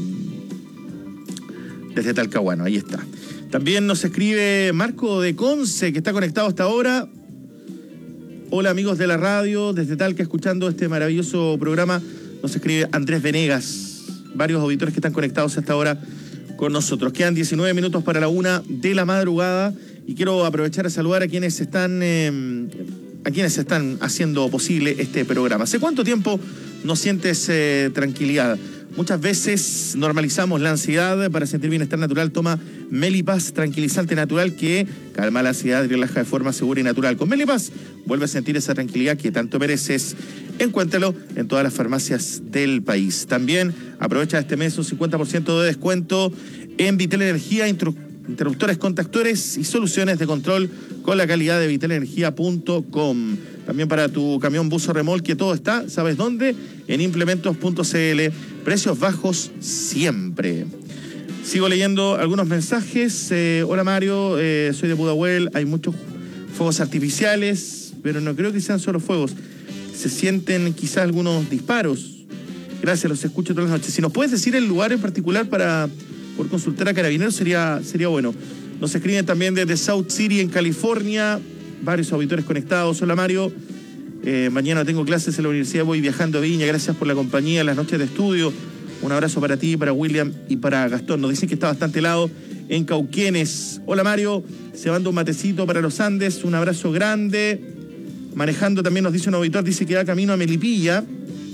desde Talcahuano. Ahí está. También nos escribe Marco de Conce, que está conectado hasta ahora. Hola amigos de la radio, desde Talca, escuchando este maravilloso programa. Nos escribe Andrés Venegas, varios auditores que están conectados hasta ahora con nosotros. Quedan diecinueve minutos para la una de la madrugada y quiero aprovechar a saludar a quienes están, eh, a quienes están haciendo posible este programa. ¿Hace cuánto tiempo no sientes eh, tranquilidad? Muchas veces normalizamos la ansiedad. Para sentir bienestar natural, toma Melipaz, tranquilizante natural que calma la ansiedad y relaja de forma segura y natural. Con Melipaz vuelve a sentir esa tranquilidad que tanto mereces. Encuéntralo en todas las farmacias del país. También aprovecha este mes un cincuenta por ciento de descuento en Vitel Energía, interruptores, contactores y soluciones de control con la calidad de vitel energía punto com. También para tu camión, bus o remolque, todo está, ¿sabes dónde? En implementos punto c l. Precios bajos siempre. Sigo leyendo algunos mensajes. Eh, hola Mario, eh, soy de Pudahuel. Hay muchos fuegos artificiales, pero no creo que sean solo fuegos. Se sienten quizás algunos disparos. Gracias, los escucho todas las noches. Si nos puedes decir el lugar en particular para por consultar a Carabineros, sería, sería bueno. Nos escriben también desde South City, en California. Varios auditores conectados. Hola Mario, eh, mañana tengo clases en la universidad, voy viajando a Viña. Gracias por la compañía en las noches de estudio. Un abrazo para ti, para William y para Gastón. Nos dicen que está bastante helado en Cauquenes. Hola Mario, se manda un matecito para los Andes. Un abrazo grande. Manejando también nos dice un auditor, dice que va camino a Melipilla.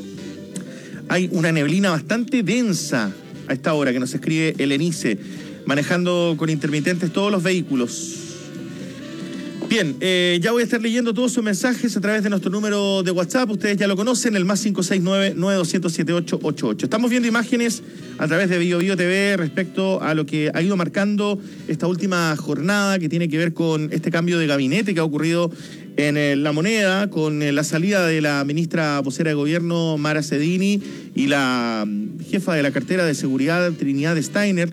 Hay una neblina bastante densa a esta hora, que nos escribe Elenice. Manejando con intermitentes todos los vehículos. Bien, eh, ya voy a estar leyendo todos sus mensajes a través de nuestro número de WhatsApp. Ustedes ya lo conocen, el más cinco seis nueve, nueve dos cero siete, ocho ocho ocho. Estamos viendo imágenes a través de Bio Bio T V respecto a lo que ha ido marcando esta última jornada, que tiene que ver con este cambio de gabinete que ha ocurrido en eh, La Moneda, con eh, la salida de la ministra vocera de gobierno, Mara Sedini, y la um, jefa de la cartera de seguridad, Trinidad Steiner.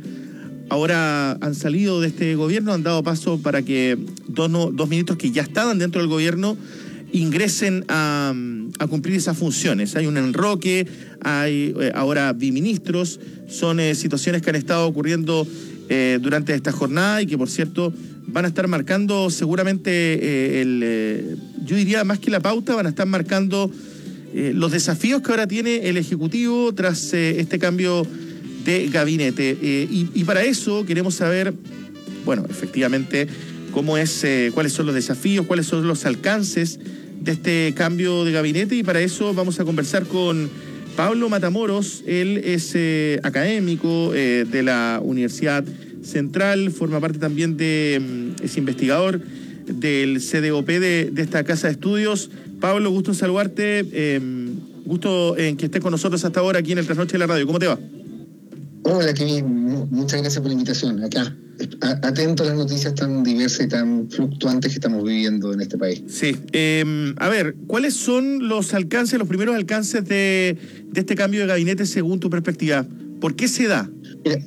Ahora han salido de este gobierno, han dado paso para que dos, no, dos ministros que ya estaban dentro del gobierno ingresen a, a cumplir esas funciones. Hay un enroque, hay eh, ahora biministros, son eh, situaciones que han estado ocurriendo eh, durante esta jornada y que, por cierto, van a estar marcando seguramente, eh, el, eh, yo diría más que la pauta, van a estar marcando eh, los desafíos que ahora tiene el Ejecutivo tras eh, este cambio de gabinete. Eh, y, y para eso queremos saber, bueno, efectivamente, cómo es, eh, cuáles son los desafíos, cuáles son los alcances de este cambio de gabinete, y para eso vamos a conversar con Pablo Matamoros. Él es eh, académico eh, de la Universidad Central, forma parte también de, es investigador del C D O P de, de esta casa de estudios. Pablo, gusto en saludarte, eh, gusto en que estés con nosotros hasta ahora aquí en el Trasnoche de la Radio. ¿Cómo te va? Hola, Kevin. Muchas gracias por la invitación. Acá, atento a las noticias tan diversas y tan fluctuantes que estamos viviendo en este país. Sí. Eh, a ver, ¿cuáles son los alcances, los primeros alcances de, de este cambio de gabinete según tu perspectiva? ¿Por qué se da? Mira,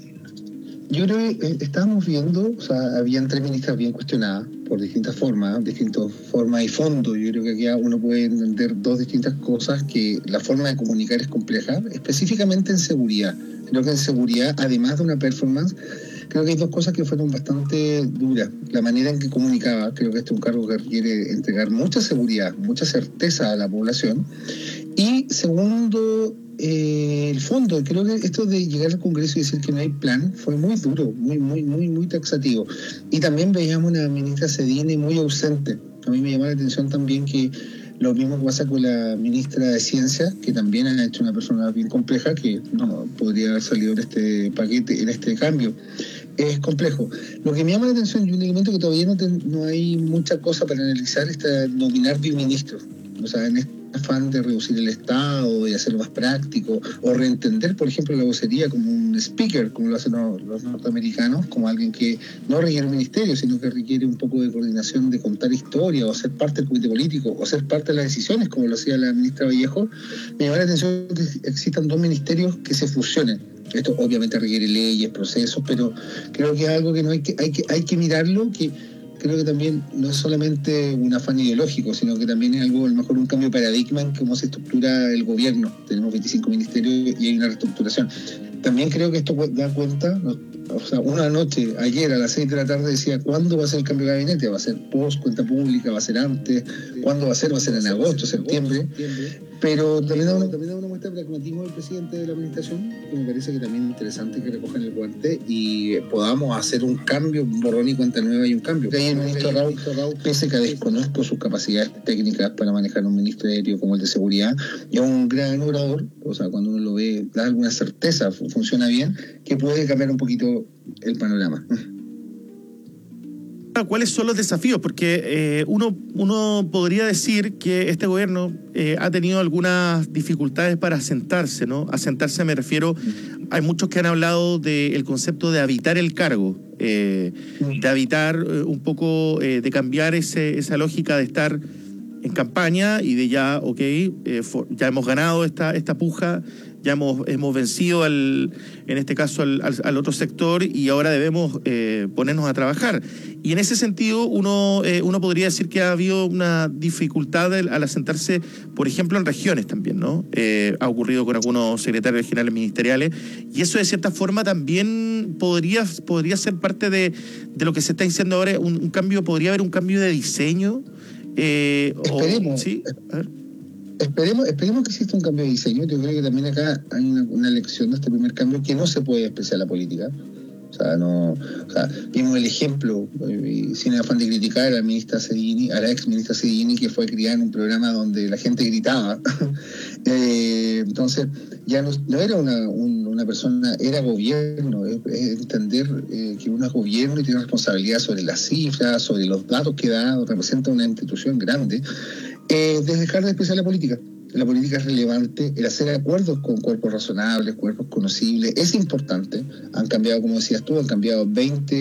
yo creo que eh, estábamos viendo, o sea, habían tres ministras bien cuestionadas por distintas formas, distintas formas y fondos. Yo creo que aquí uno puede entender dos distintas cosas, que la forma de comunicar es compleja, específicamente en seguridad. Creo que en seguridad, además de una performance, creo que hay dos cosas que fueron bastante duras. La manera en que comunicaba, creo que este es un cargo que requiere entregar mucha seguridad, mucha certeza a la población, y segundo, eh, el fondo. Creo que esto de llegar al Congreso y decir que no hay plan fue muy duro, muy, muy, muy, muy taxativo. Y también veíamos una ministra Cedini muy ausente. A mí me llamó la atención también que lo mismo pasa con la ministra de Ciencia, que también ha hecho una persona bien compleja, que no podría haber salido en este paquete, en este cambio. Es complejo. Lo que me llama la atención y un elemento que todavía no, te, no hay mucha cosa para analizar es nominar biministros. O sea, en este afán de reducir el Estado y hacerlo más práctico, o reentender, por ejemplo, la vocería como un speaker, como lo hacen los, los norteamericanos, como alguien que no requiere un ministerio, sino que requiere un poco de coordinación, de contar historia, o ser parte del comité político, o ser parte de las decisiones, como lo hacía la ministra Vallejo. Me llama la atención que existan dos ministerios que se fusionen. Esto obviamente requiere leyes, procesos, pero creo que es algo que no hay que, hay que, hay que mirarlo, que creo que también no es solamente un afán ideológico, sino que también es algo, a lo mejor un cambio de paradigma en cómo se estructura el gobierno. Tenemos veinticinco ministerios y hay una reestructuración. También creo que esto da cuenta, o sea, una noche, ayer a las seis de la tarde decía, ¿cuándo va a ser el cambio de gabinete? ¿Va a ser post cuenta pública? ¿Va a ser antes? ¿Cuándo va a ser? ¿Va a ser en agosto, septiembre? Pero también da una, también da una muestra de pragmatismo del presidente de la administración, que me parece que también es interesante que recojan el guante y podamos hacer un cambio, un borrón y cuenta nueva y un cambio. Que ahí el ministro Raúl, pese que desconozco sus capacidades técnicas para manejar un ministerio como el de seguridad, y es un gran orador, o sea, cuando uno lo ve, da alguna certeza, funciona bien, que puede cambiar un poquito el panorama. ¿Cuáles son los desafíos? Porque eh, uno, uno podría decir que este gobierno eh, ha tenido algunas dificultades para asentarse, ¿no? Asentarse me refiero, hay muchos que han hablado del concepto de habitar el cargo, eh, de habitar eh, un poco, eh, de cambiar ese, esa lógica de estar en campaña y de ya, ok, eh, for, ya hemos ganado esta, esta puja, ya hemos, hemos vencido, al, en este caso, al, al, al otro sector y ahora debemos eh, ponernos a trabajar. Y en ese sentido, uno, eh, uno podría decir que ha habido una dificultad al, al asentarse, por ejemplo, en regiones también, ¿no? Eh, ha ocurrido con algunos secretarios generales ministeriales y eso de cierta forma también podría, podría ser parte de, de lo que se está diciendo ahora, un, un cambio, podría haber un cambio de diseño. Eh, Esperemos. O, ¿sí? A ver. Esperemos, esperemos que exista un cambio de diseño. Yo creo que también acá hay una, una lección de este primer cambio que no se puede despreciar la política. O sea, no, o sea, vimos el ejemplo, eh, sin afán de criticar a la ministra Cedini, a la ex ministra Cedini, que fue criada en un programa donde la gente gritaba. eh, entonces, ya no, no era una, un, una persona, era gobierno, es, es entender eh, que uno es gobierno y tiene responsabilidad sobre las cifras, sobre los datos que da, representa una institución grande. Eh, de dejar de despreciar la política. La política es relevante, el hacer acuerdos con cuerpos razonables, cuerpos conocibles, es importante. Han cambiado, como decías tú, han cambiado veinte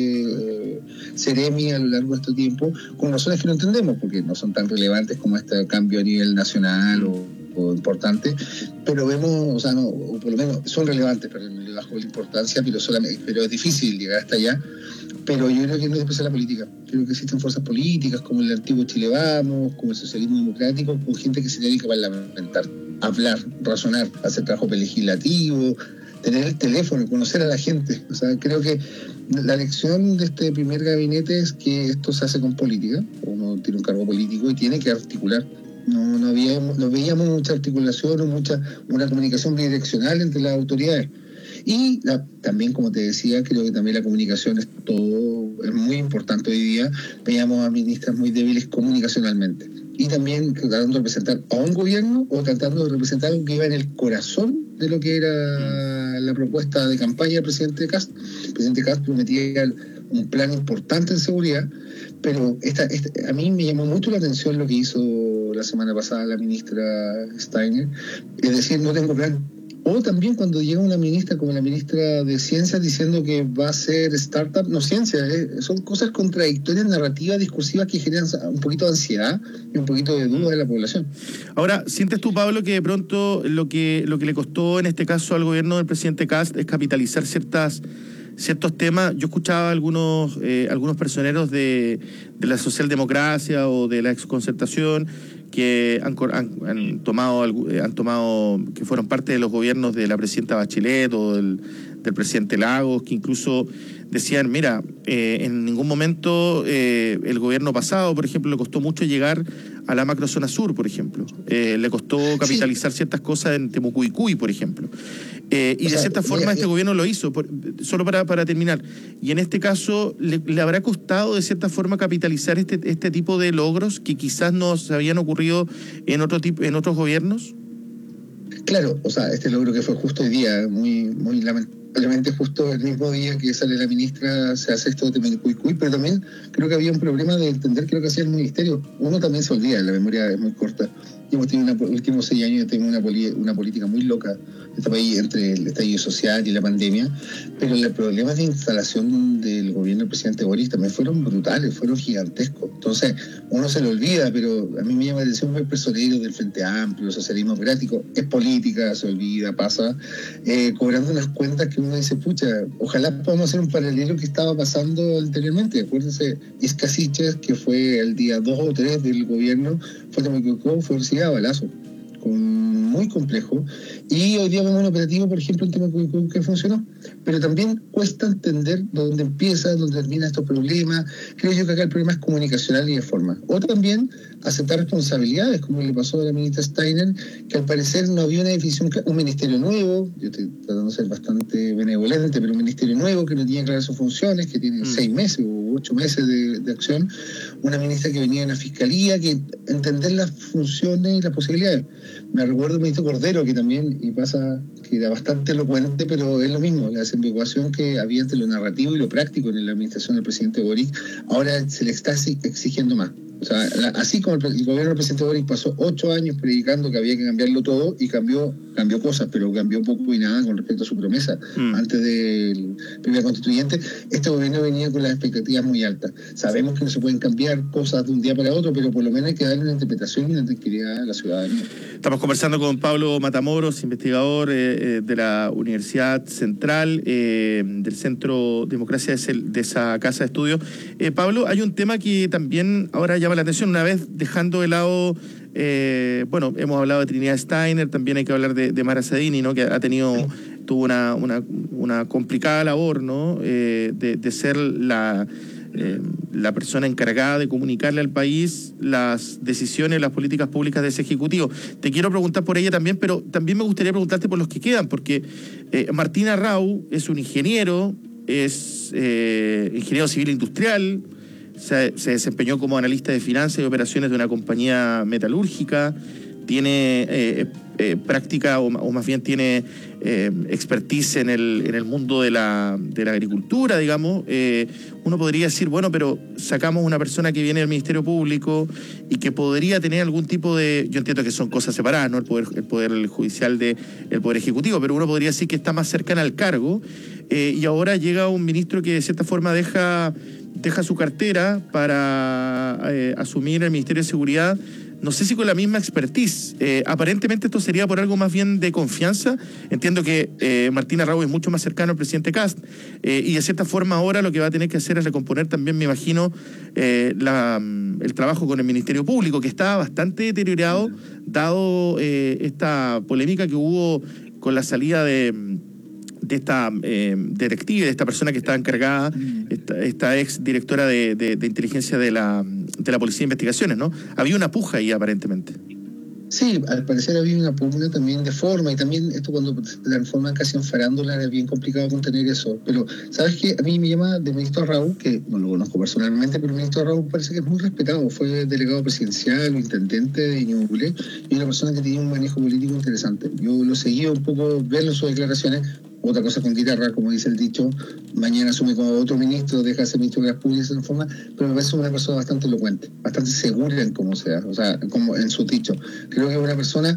eh, seremi a lo largo de este tiempo, con razones que no entendemos, porque no son tan relevantes como este cambio a nivel nacional o, o importante, pero vemos, o sea, no, o por lo menos son relevantes, pero le bajo la importancia, pero, solamente, pero es difícil llegar hasta allá. Pero yo creo que no es despreciar la política. Creo que existen fuerzas políticas como el antiguo Chile Vamos, como el socialismo democrático, con gente que se dedica a parlamentar, hablar, razonar, hacer trabajo legislativo, tener el teléfono, conocer a la gente. O sea, creo que la lección de este primer gabinete es que esto se hace con política. Uno tiene un cargo político y tiene que articular. No, no, habíamos, no veíamos mucha articulación o mucha una comunicación bidireccional entre las autoridades. Y la, también, como te decía, creo que también la comunicación es todo, es muy importante hoy día. Veíamos a ministras muy débiles comunicacionalmente. Y también tratando de representar a un gobierno o tratando de representar algo que iba en el corazón de lo que era la propuesta de campaña del presidente Kast. El presidente Kast prometía un plan importante en seguridad, pero esta, esta, a mí me llamó mucho la atención lo que hizo la semana pasada la ministra Steiner, es decir, no tengo plan. O también cuando llega una ministra como la ministra de Ciencias diciendo que va a ser startup, no ciencia, ¿eh? Son cosas contradictorias, narrativas, discursivas que generan un poquito de ansiedad y un poquito de duda de la población. Ahora, ¿sientes tú, Pablo, que de pronto lo que, lo que le costó en este caso al gobierno del presidente Kast es capitalizar ciertas ciertos temas? Yo escuchaba a algunos, eh, algunos personeros de, de la socialdemocracia o de la exconcertación que han, han, han tomado han tomado que fueron parte de los gobiernos de la presidenta Bachelet o del, del presidente Lagos, que incluso decían, mira, eh, en ningún momento eh, el gobierno pasado, por ejemplo, le costó mucho llegar a la macrozona sur, por ejemplo. Eh, le costó capitalizar sí. ciertas cosas en Temucuicuy, por ejemplo. Eh, y o de sea, cierta forma mira, este eh, gobierno lo hizo, por, solo para, para terminar. Y en este caso, le, le habrá costado de cierta forma capitalizar este, este tipo de logros que quizás no se habían ocurrido en, otro tipo, en otros gobiernos. Claro, o sea, este logro que fue justo hoy día, muy, muy lamentablemente justo el mismo día que sale la ministra, se hace esto de Temucuicuy, pero también creo que había un problema de entender qué es lo que hacía el ministerio. Uno también se olvida, la memoria es muy corta. Y hemos tenido los últimos seis años tenemos una, poli, una política muy loca en este país entre el estallido social y la pandemia, pero los problemas de instalación del gobierno del presidente Boric también fueron brutales, fueron gigantescos. Entonces, uno se lo olvida, pero a mí me llama la atención ver personeros del Frente Amplio, socialismo democrático, es política, se olvida, pasa, eh, cobrando unas cuentas que uno dice, pucha, ojalá podamos hacer un paralelo que estaba pasando anteriormente. Acuérdense, Iscasiches, que fue el día dos o tres del gobierno, fue Temucuicuy, fue a balazo, con, muy complejo, y hoy día vemos un operativo, por ejemplo, en Temucuicuy que funcionó, pero también cuesta entender dónde empieza, dónde termina estos problemas. Creo yo que acá el problema es comunicacional y de forma, o también aceptar responsabilidades, como le pasó a la ministra Steiner, que al parecer no había una definición, un ministerio nuevo, yo estoy tratando de ser bastante benevolente, pero un ministerio nuevo que no tenía claras sus funciones, que tiene mm. seis meses o ocho meses de, de acción, una ministra que venía de una fiscalía, que entender las funciones y las posibilidades. Me recuerdo el ministro Cordero, que también, y pasa que era bastante elocuente, pero es lo mismo, la desambiguación que había entre lo narrativo y lo práctico en la administración del presidente Boric, ahora se le está exigiendo más. O sea, la, así como el, el gobierno del presidente Boric pasó ocho años predicando que había que cambiarlo todo y cambió cambió cosas, pero cambió poco y nada con respecto a su promesa mm. antes del primer constituyente. Este gobierno venía con las expectativas muy altas. Sabemos que no se pueden cambiar cosas de un día para otro, pero por lo menos hay que darle una interpretación y una tranquilidad a la ciudadanía. Estamos conversando con Pablo Matamoros, investigador eh, de la Universidad Central, eh, del Centro Democracia de, de esa casa de estudios. Eh, Pablo, hay un tema que también ahora ya llama la atención, una vez dejando de lado, eh, bueno, hemos hablado de Trinidad Steiner, también hay que hablar de, de Mara Sedini, ¿no? Que ha tenido, tuvo una, una, una complicada labor, ¿no? Eh, de, de ser la, eh, la persona encargada de comunicarle al país las decisiones, las políticas públicas de ese Ejecutivo. Te quiero preguntar por ella también, pero también me gustaría preguntarte por los que quedan, porque eh, Martín Arrau es un ingeniero, es eh, ingeniero civil industrial, Se, se desempeñó como analista de finanzas y operaciones de una compañía metalúrgica, tiene eh, eh, práctica o, o más bien tiene eh, expertise en el, en el mundo de la, de la agricultura, digamos. Eh, uno podría decir, bueno, pero sacamos una persona que viene del Ministerio Público y que podría tener algún tipo de... Yo entiendo que son cosas separadas, ¿no? El poder, el poder judicial del Poder Ejecutivo, pero uno podría decir que está más cercana al cargo eh, y ahora llega un ministro que de cierta forma deja... deja su cartera para eh, asumir el Ministerio de Seguridad, no sé si con la misma expertise. Eh, aparentemente esto sería por algo más bien de confianza. Entiendo que eh, Martín Arrau es mucho más cercano al presidente Kast eh, y de cierta forma ahora lo que va a tener que hacer es recomponer también, me imagino, eh, la, el trabajo con el Ministerio Público, que está bastante deteriorado, dado eh, esta polémica que hubo con la salida de... de esta eh, detective, de esta persona que estaba encargada, esta, esta ex directora de, de, de inteligencia de la, de la Policía de Investigaciones, ¿no? Había una puja ahí, aparentemente. Sí, al parecer había una pugna también de forma, y también esto cuando se transforman casi en farándula era bien complicado contener eso. Pero, ¿sabes qué? A mí me llama del ministro Arrau, que no lo conozco personalmente, pero el ministro Arrau parece que es muy respetado. Fue delegado presidencial o intendente de Ñuble y una persona que tenía un manejo político interesante. Yo lo seguía un poco, verlo sus declaraciones. Otra cosa con guitarra, como dice el dicho, mañana asume como otro ministro, deja de ser ministro de las públicas en forma, pero me parece una persona bastante elocuente, bastante segura en cómo sea, o sea, como en su dicho. Creo que es una persona,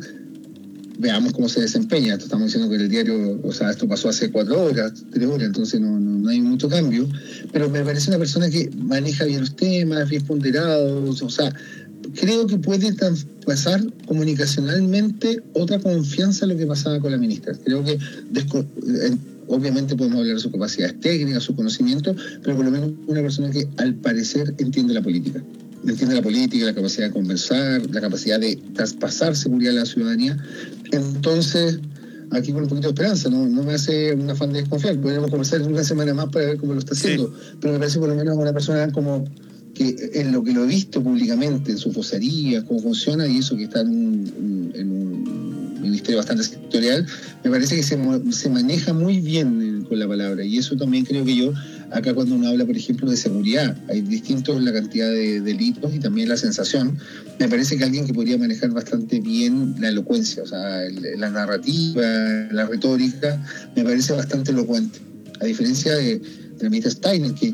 veamos cómo se desempeña. Esto estamos diciendo que en el diario, o sea, esto pasó hace cuatro horas, tres horas, entonces no, no, no hay mucho cambio, pero me parece una persona que maneja bien los temas, bien ponderados, o sea, creo que puede traspasar comunicacionalmente otra confianza a lo que pasaba con la ministra. Creo que desco- obviamente podemos hablar de sus capacidades técnicas, su conocimiento, pero por lo menos una persona que al parecer entiende la política. Entiende la política, la capacidad de conversar, la capacidad de traspasar seguridad a la ciudadanía. Entonces, aquí con un poquito de esperanza, no, no me hace un afán de desconfiar. Podríamos conversar una semana más para ver cómo lo está haciendo, sí. Pero me parece por lo menos una persona como que en lo que lo he visto públicamente, en su vocería, cómo funciona, y eso que está en un, en un ministerio bastante sectorial, me parece que se, se maneja muy bien con la palabra, y eso también creo que yo, acá cuando uno habla, por ejemplo, de seguridad, hay distintos la cantidad de delitos y también la sensación, me parece que alguien que podría manejar bastante bien la elocuencia, o sea, el, la narrativa, la retórica, me parece bastante elocuente, a diferencia de, de la ministra Steiner, que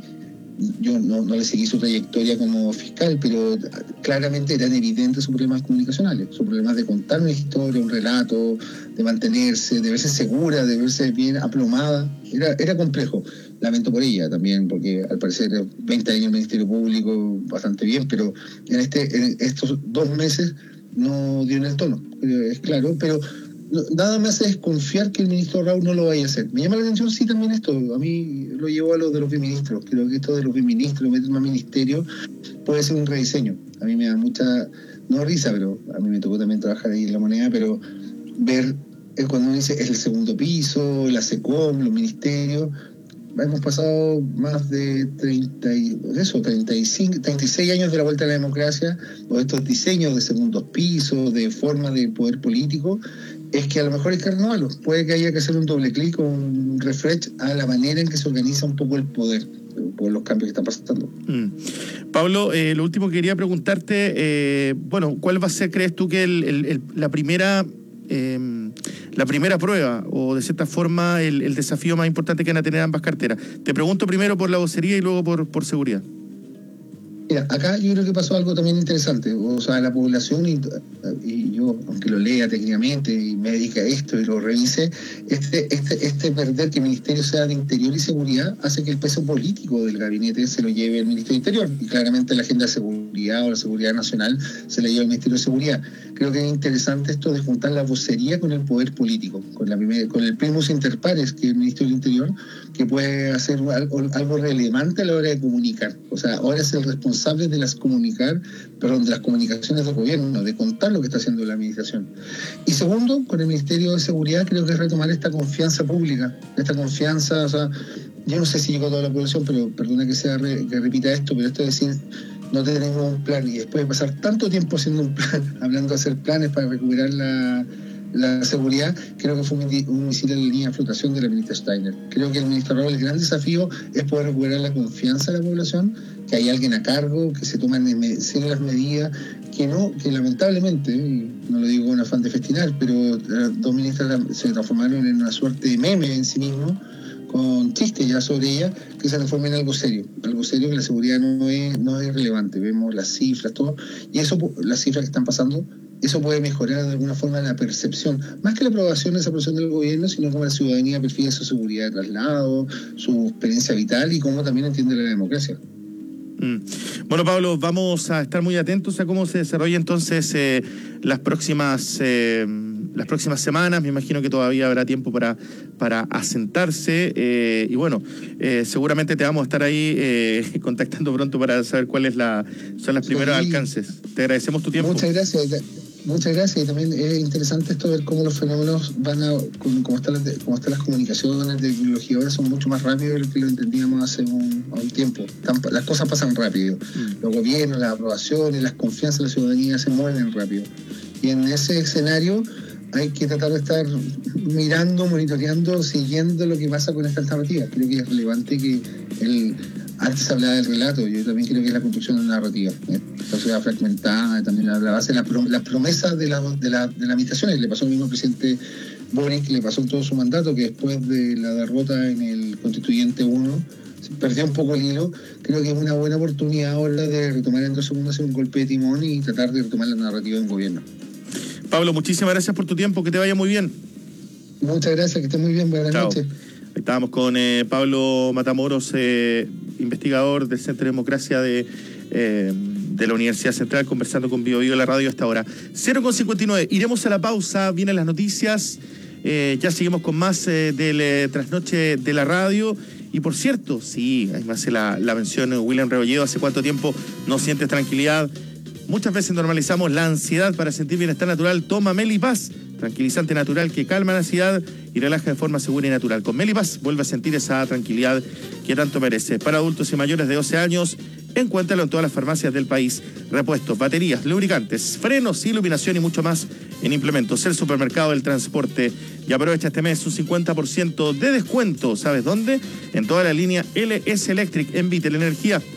yo no, no le seguí su trayectoria como fiscal, pero claramente eran evidentes sus problemas comunicacionales, sus problemas de contar una historia, un relato, de mantenerse, de verse segura, de verse bien aplomada. Era, era complejo. Lamento por ella también, porque al parecer veinte años en el Ministerio Público, bastante bien, pero en, este, en estos dos meses no dio en el tono, es claro, pero nada me hace desconfiar que el ministro Raúl no lo vaya a hacer. Me llama la atención, sí, también esto. A mí lo llevó a lo de los biministros. Creo que esto de los biministros, meter más ministerio, puede ser un rediseño. A mí me da mucha, no risa, pero a mí me tocó también trabajar ahí en La Moneda, pero ver eh, cuando uno dice es el segundo piso, la SECOM, los ministerios. Hemos pasado más de treinta, eso, treinta y cinco, treinta y seis años de la vuelta a la democracia, o estos diseños de segundos pisos, de forma de poder político. Es que a lo mejor hay que renovarlo. Puede que haya que hacer un doble clic o un refresh a la manera en que se organiza un poco el poder por los cambios que están pasando. Mm. Pablo, eh, lo último que quería preguntarte, eh, bueno, ¿cuál va a ser, crees tú, que el, el, el, la primera eh, la primera prueba o de cierta forma el, el desafío más importante que van a tener ambas carteras? Te pregunto primero por la vocería y luego por, por seguridad. Mira, acá yo creo que pasó algo también interesante, o sea, la población, y, y yo, aunque lo lea técnicamente y me dedique a esto y lo revise, este, este, este perder que el Ministerio sea de Interior y Seguridad hace que el peso político del gabinete se lo lleve el Ministerio de Interior, y claramente la agenda de seguridad o la seguridad nacional se la lleva el Ministerio de Seguridad. Creo que es interesante esto de juntar la vocería con el poder político, con, la primera, con el primus inter pares, que es el Ministerio del Interior, que puede hacer algo, algo relevante a la hora de comunicar. O sea, ahora es el responsable de las comunicar, perdón, de las comunicaciones del gobierno, de contar lo que está haciendo la administración. Y segundo, con el Ministerio de Seguridad creo que es retomar esta confianza pública, esta confianza, o sea, yo no sé si llegó a toda la población, pero perdona que sea re, que repita esto, pero esto es decir, no tenemos un plan, y después de pasar tanto tiempo haciendo un plan, hablando de hacer planes para recuperar la la seguridad, creo que fue un, un misil en la línea de flotación de la ministra Steiner. Creo que el ministro Raúl, el gran desafío es poder recuperar la confianza de la población, que hay alguien a cargo, que se toman en serio las medidas, que no, que lamentablemente, y no lo digo con afán de festinar, pero las dos ministras se transformaron en una suerte de meme en sí mismo, con chistes ya sobre ella, que se transforme en algo serio, algo serio, que la seguridad no es, no es relevante. Vemos las cifras, todo, y eso, las cifras que están pasando, eso puede mejorar de alguna forma la percepción, más que la aprobación de esa aprobación del gobierno, sino cómo la ciudadanía percibe su seguridad de traslado, su experiencia vital y cómo también entiende la democracia. Mm. Bueno, Pablo, vamos a estar muy atentos a cómo se desarrolla entonces eh, las próximas eh, las próximas semanas. Me imagino que todavía habrá tiempo para, para asentarse eh, y bueno, eh, seguramente te vamos a estar ahí eh, contactando pronto para saber cuáles la, son los primeros sí. alcances. Te agradecemos tu tiempo. Muchas gracias. Muchas gracias, y también es interesante esto de ver cómo los fenómenos van a, cómo están las, cómo están las comunicaciones de tecnología ahora, son mucho más rápidos de lo que lo entendíamos hace un, un tiempo. Están, las cosas pasan rápido, mm. los gobiernos, las aprobaciones, las confianzas de la ciudadanía se mueven rápido. Y en ese escenario hay que tratar de estar mirando, monitoreando, siguiendo lo que pasa con esta alternativa. Creo que es relevante que el... Antes hablaba del relato, yo también creo que es la construcción de una narrativa. La sociedad fragmentada, también la base de las la promesas de la, de, la, de la administración. Le pasó al mismo presidente Boric, le pasó en todo su mandato, que después de la derrota en el Constituyente uno, perdió un poco el hilo. Creo que es una buena oportunidad ahora de retomar en dos segundos, hacer un golpe de timón y tratar de retomar la narrativa del gobierno. Pablo, muchísimas gracias por tu tiempo, que te vaya muy bien. Muchas gracias, que estés muy bien, buenas Chao. noches. Estábamos con eh, Pablo Matamoros, eh, investigador del Centro de Democracia de, eh, de la Universidad Central, conversando con Bio Bio la radio hasta ahora. cero con cincuenta y nueve, iremos a la pausa, vienen las noticias, eh, ya seguimos con más eh, del eh, trasnoche de la radio. Y por cierto, sí, ahí me hace la, la mención William Rebolledo, ¿hace cuánto tiempo no sientes tranquilidad? Muchas veces normalizamos la ansiedad para sentir bienestar natural. Toma Melipaz. tranquilizante natural que calma la ansiedad y relaja de forma segura y natural. Con Melipaz vuelve a sentir esa tranquilidad que tanto merece. Para adultos y mayores de doce años, encuéntralo en todas las farmacias del país. Repuestos, baterías, lubricantes, frenos, iluminación y mucho más en implementos. El supermercado del transporte. Y aprovecha este mes un cincuenta por ciento de descuento. ¿Sabes dónde? En toda la línea L S Electric en Vitel Energía.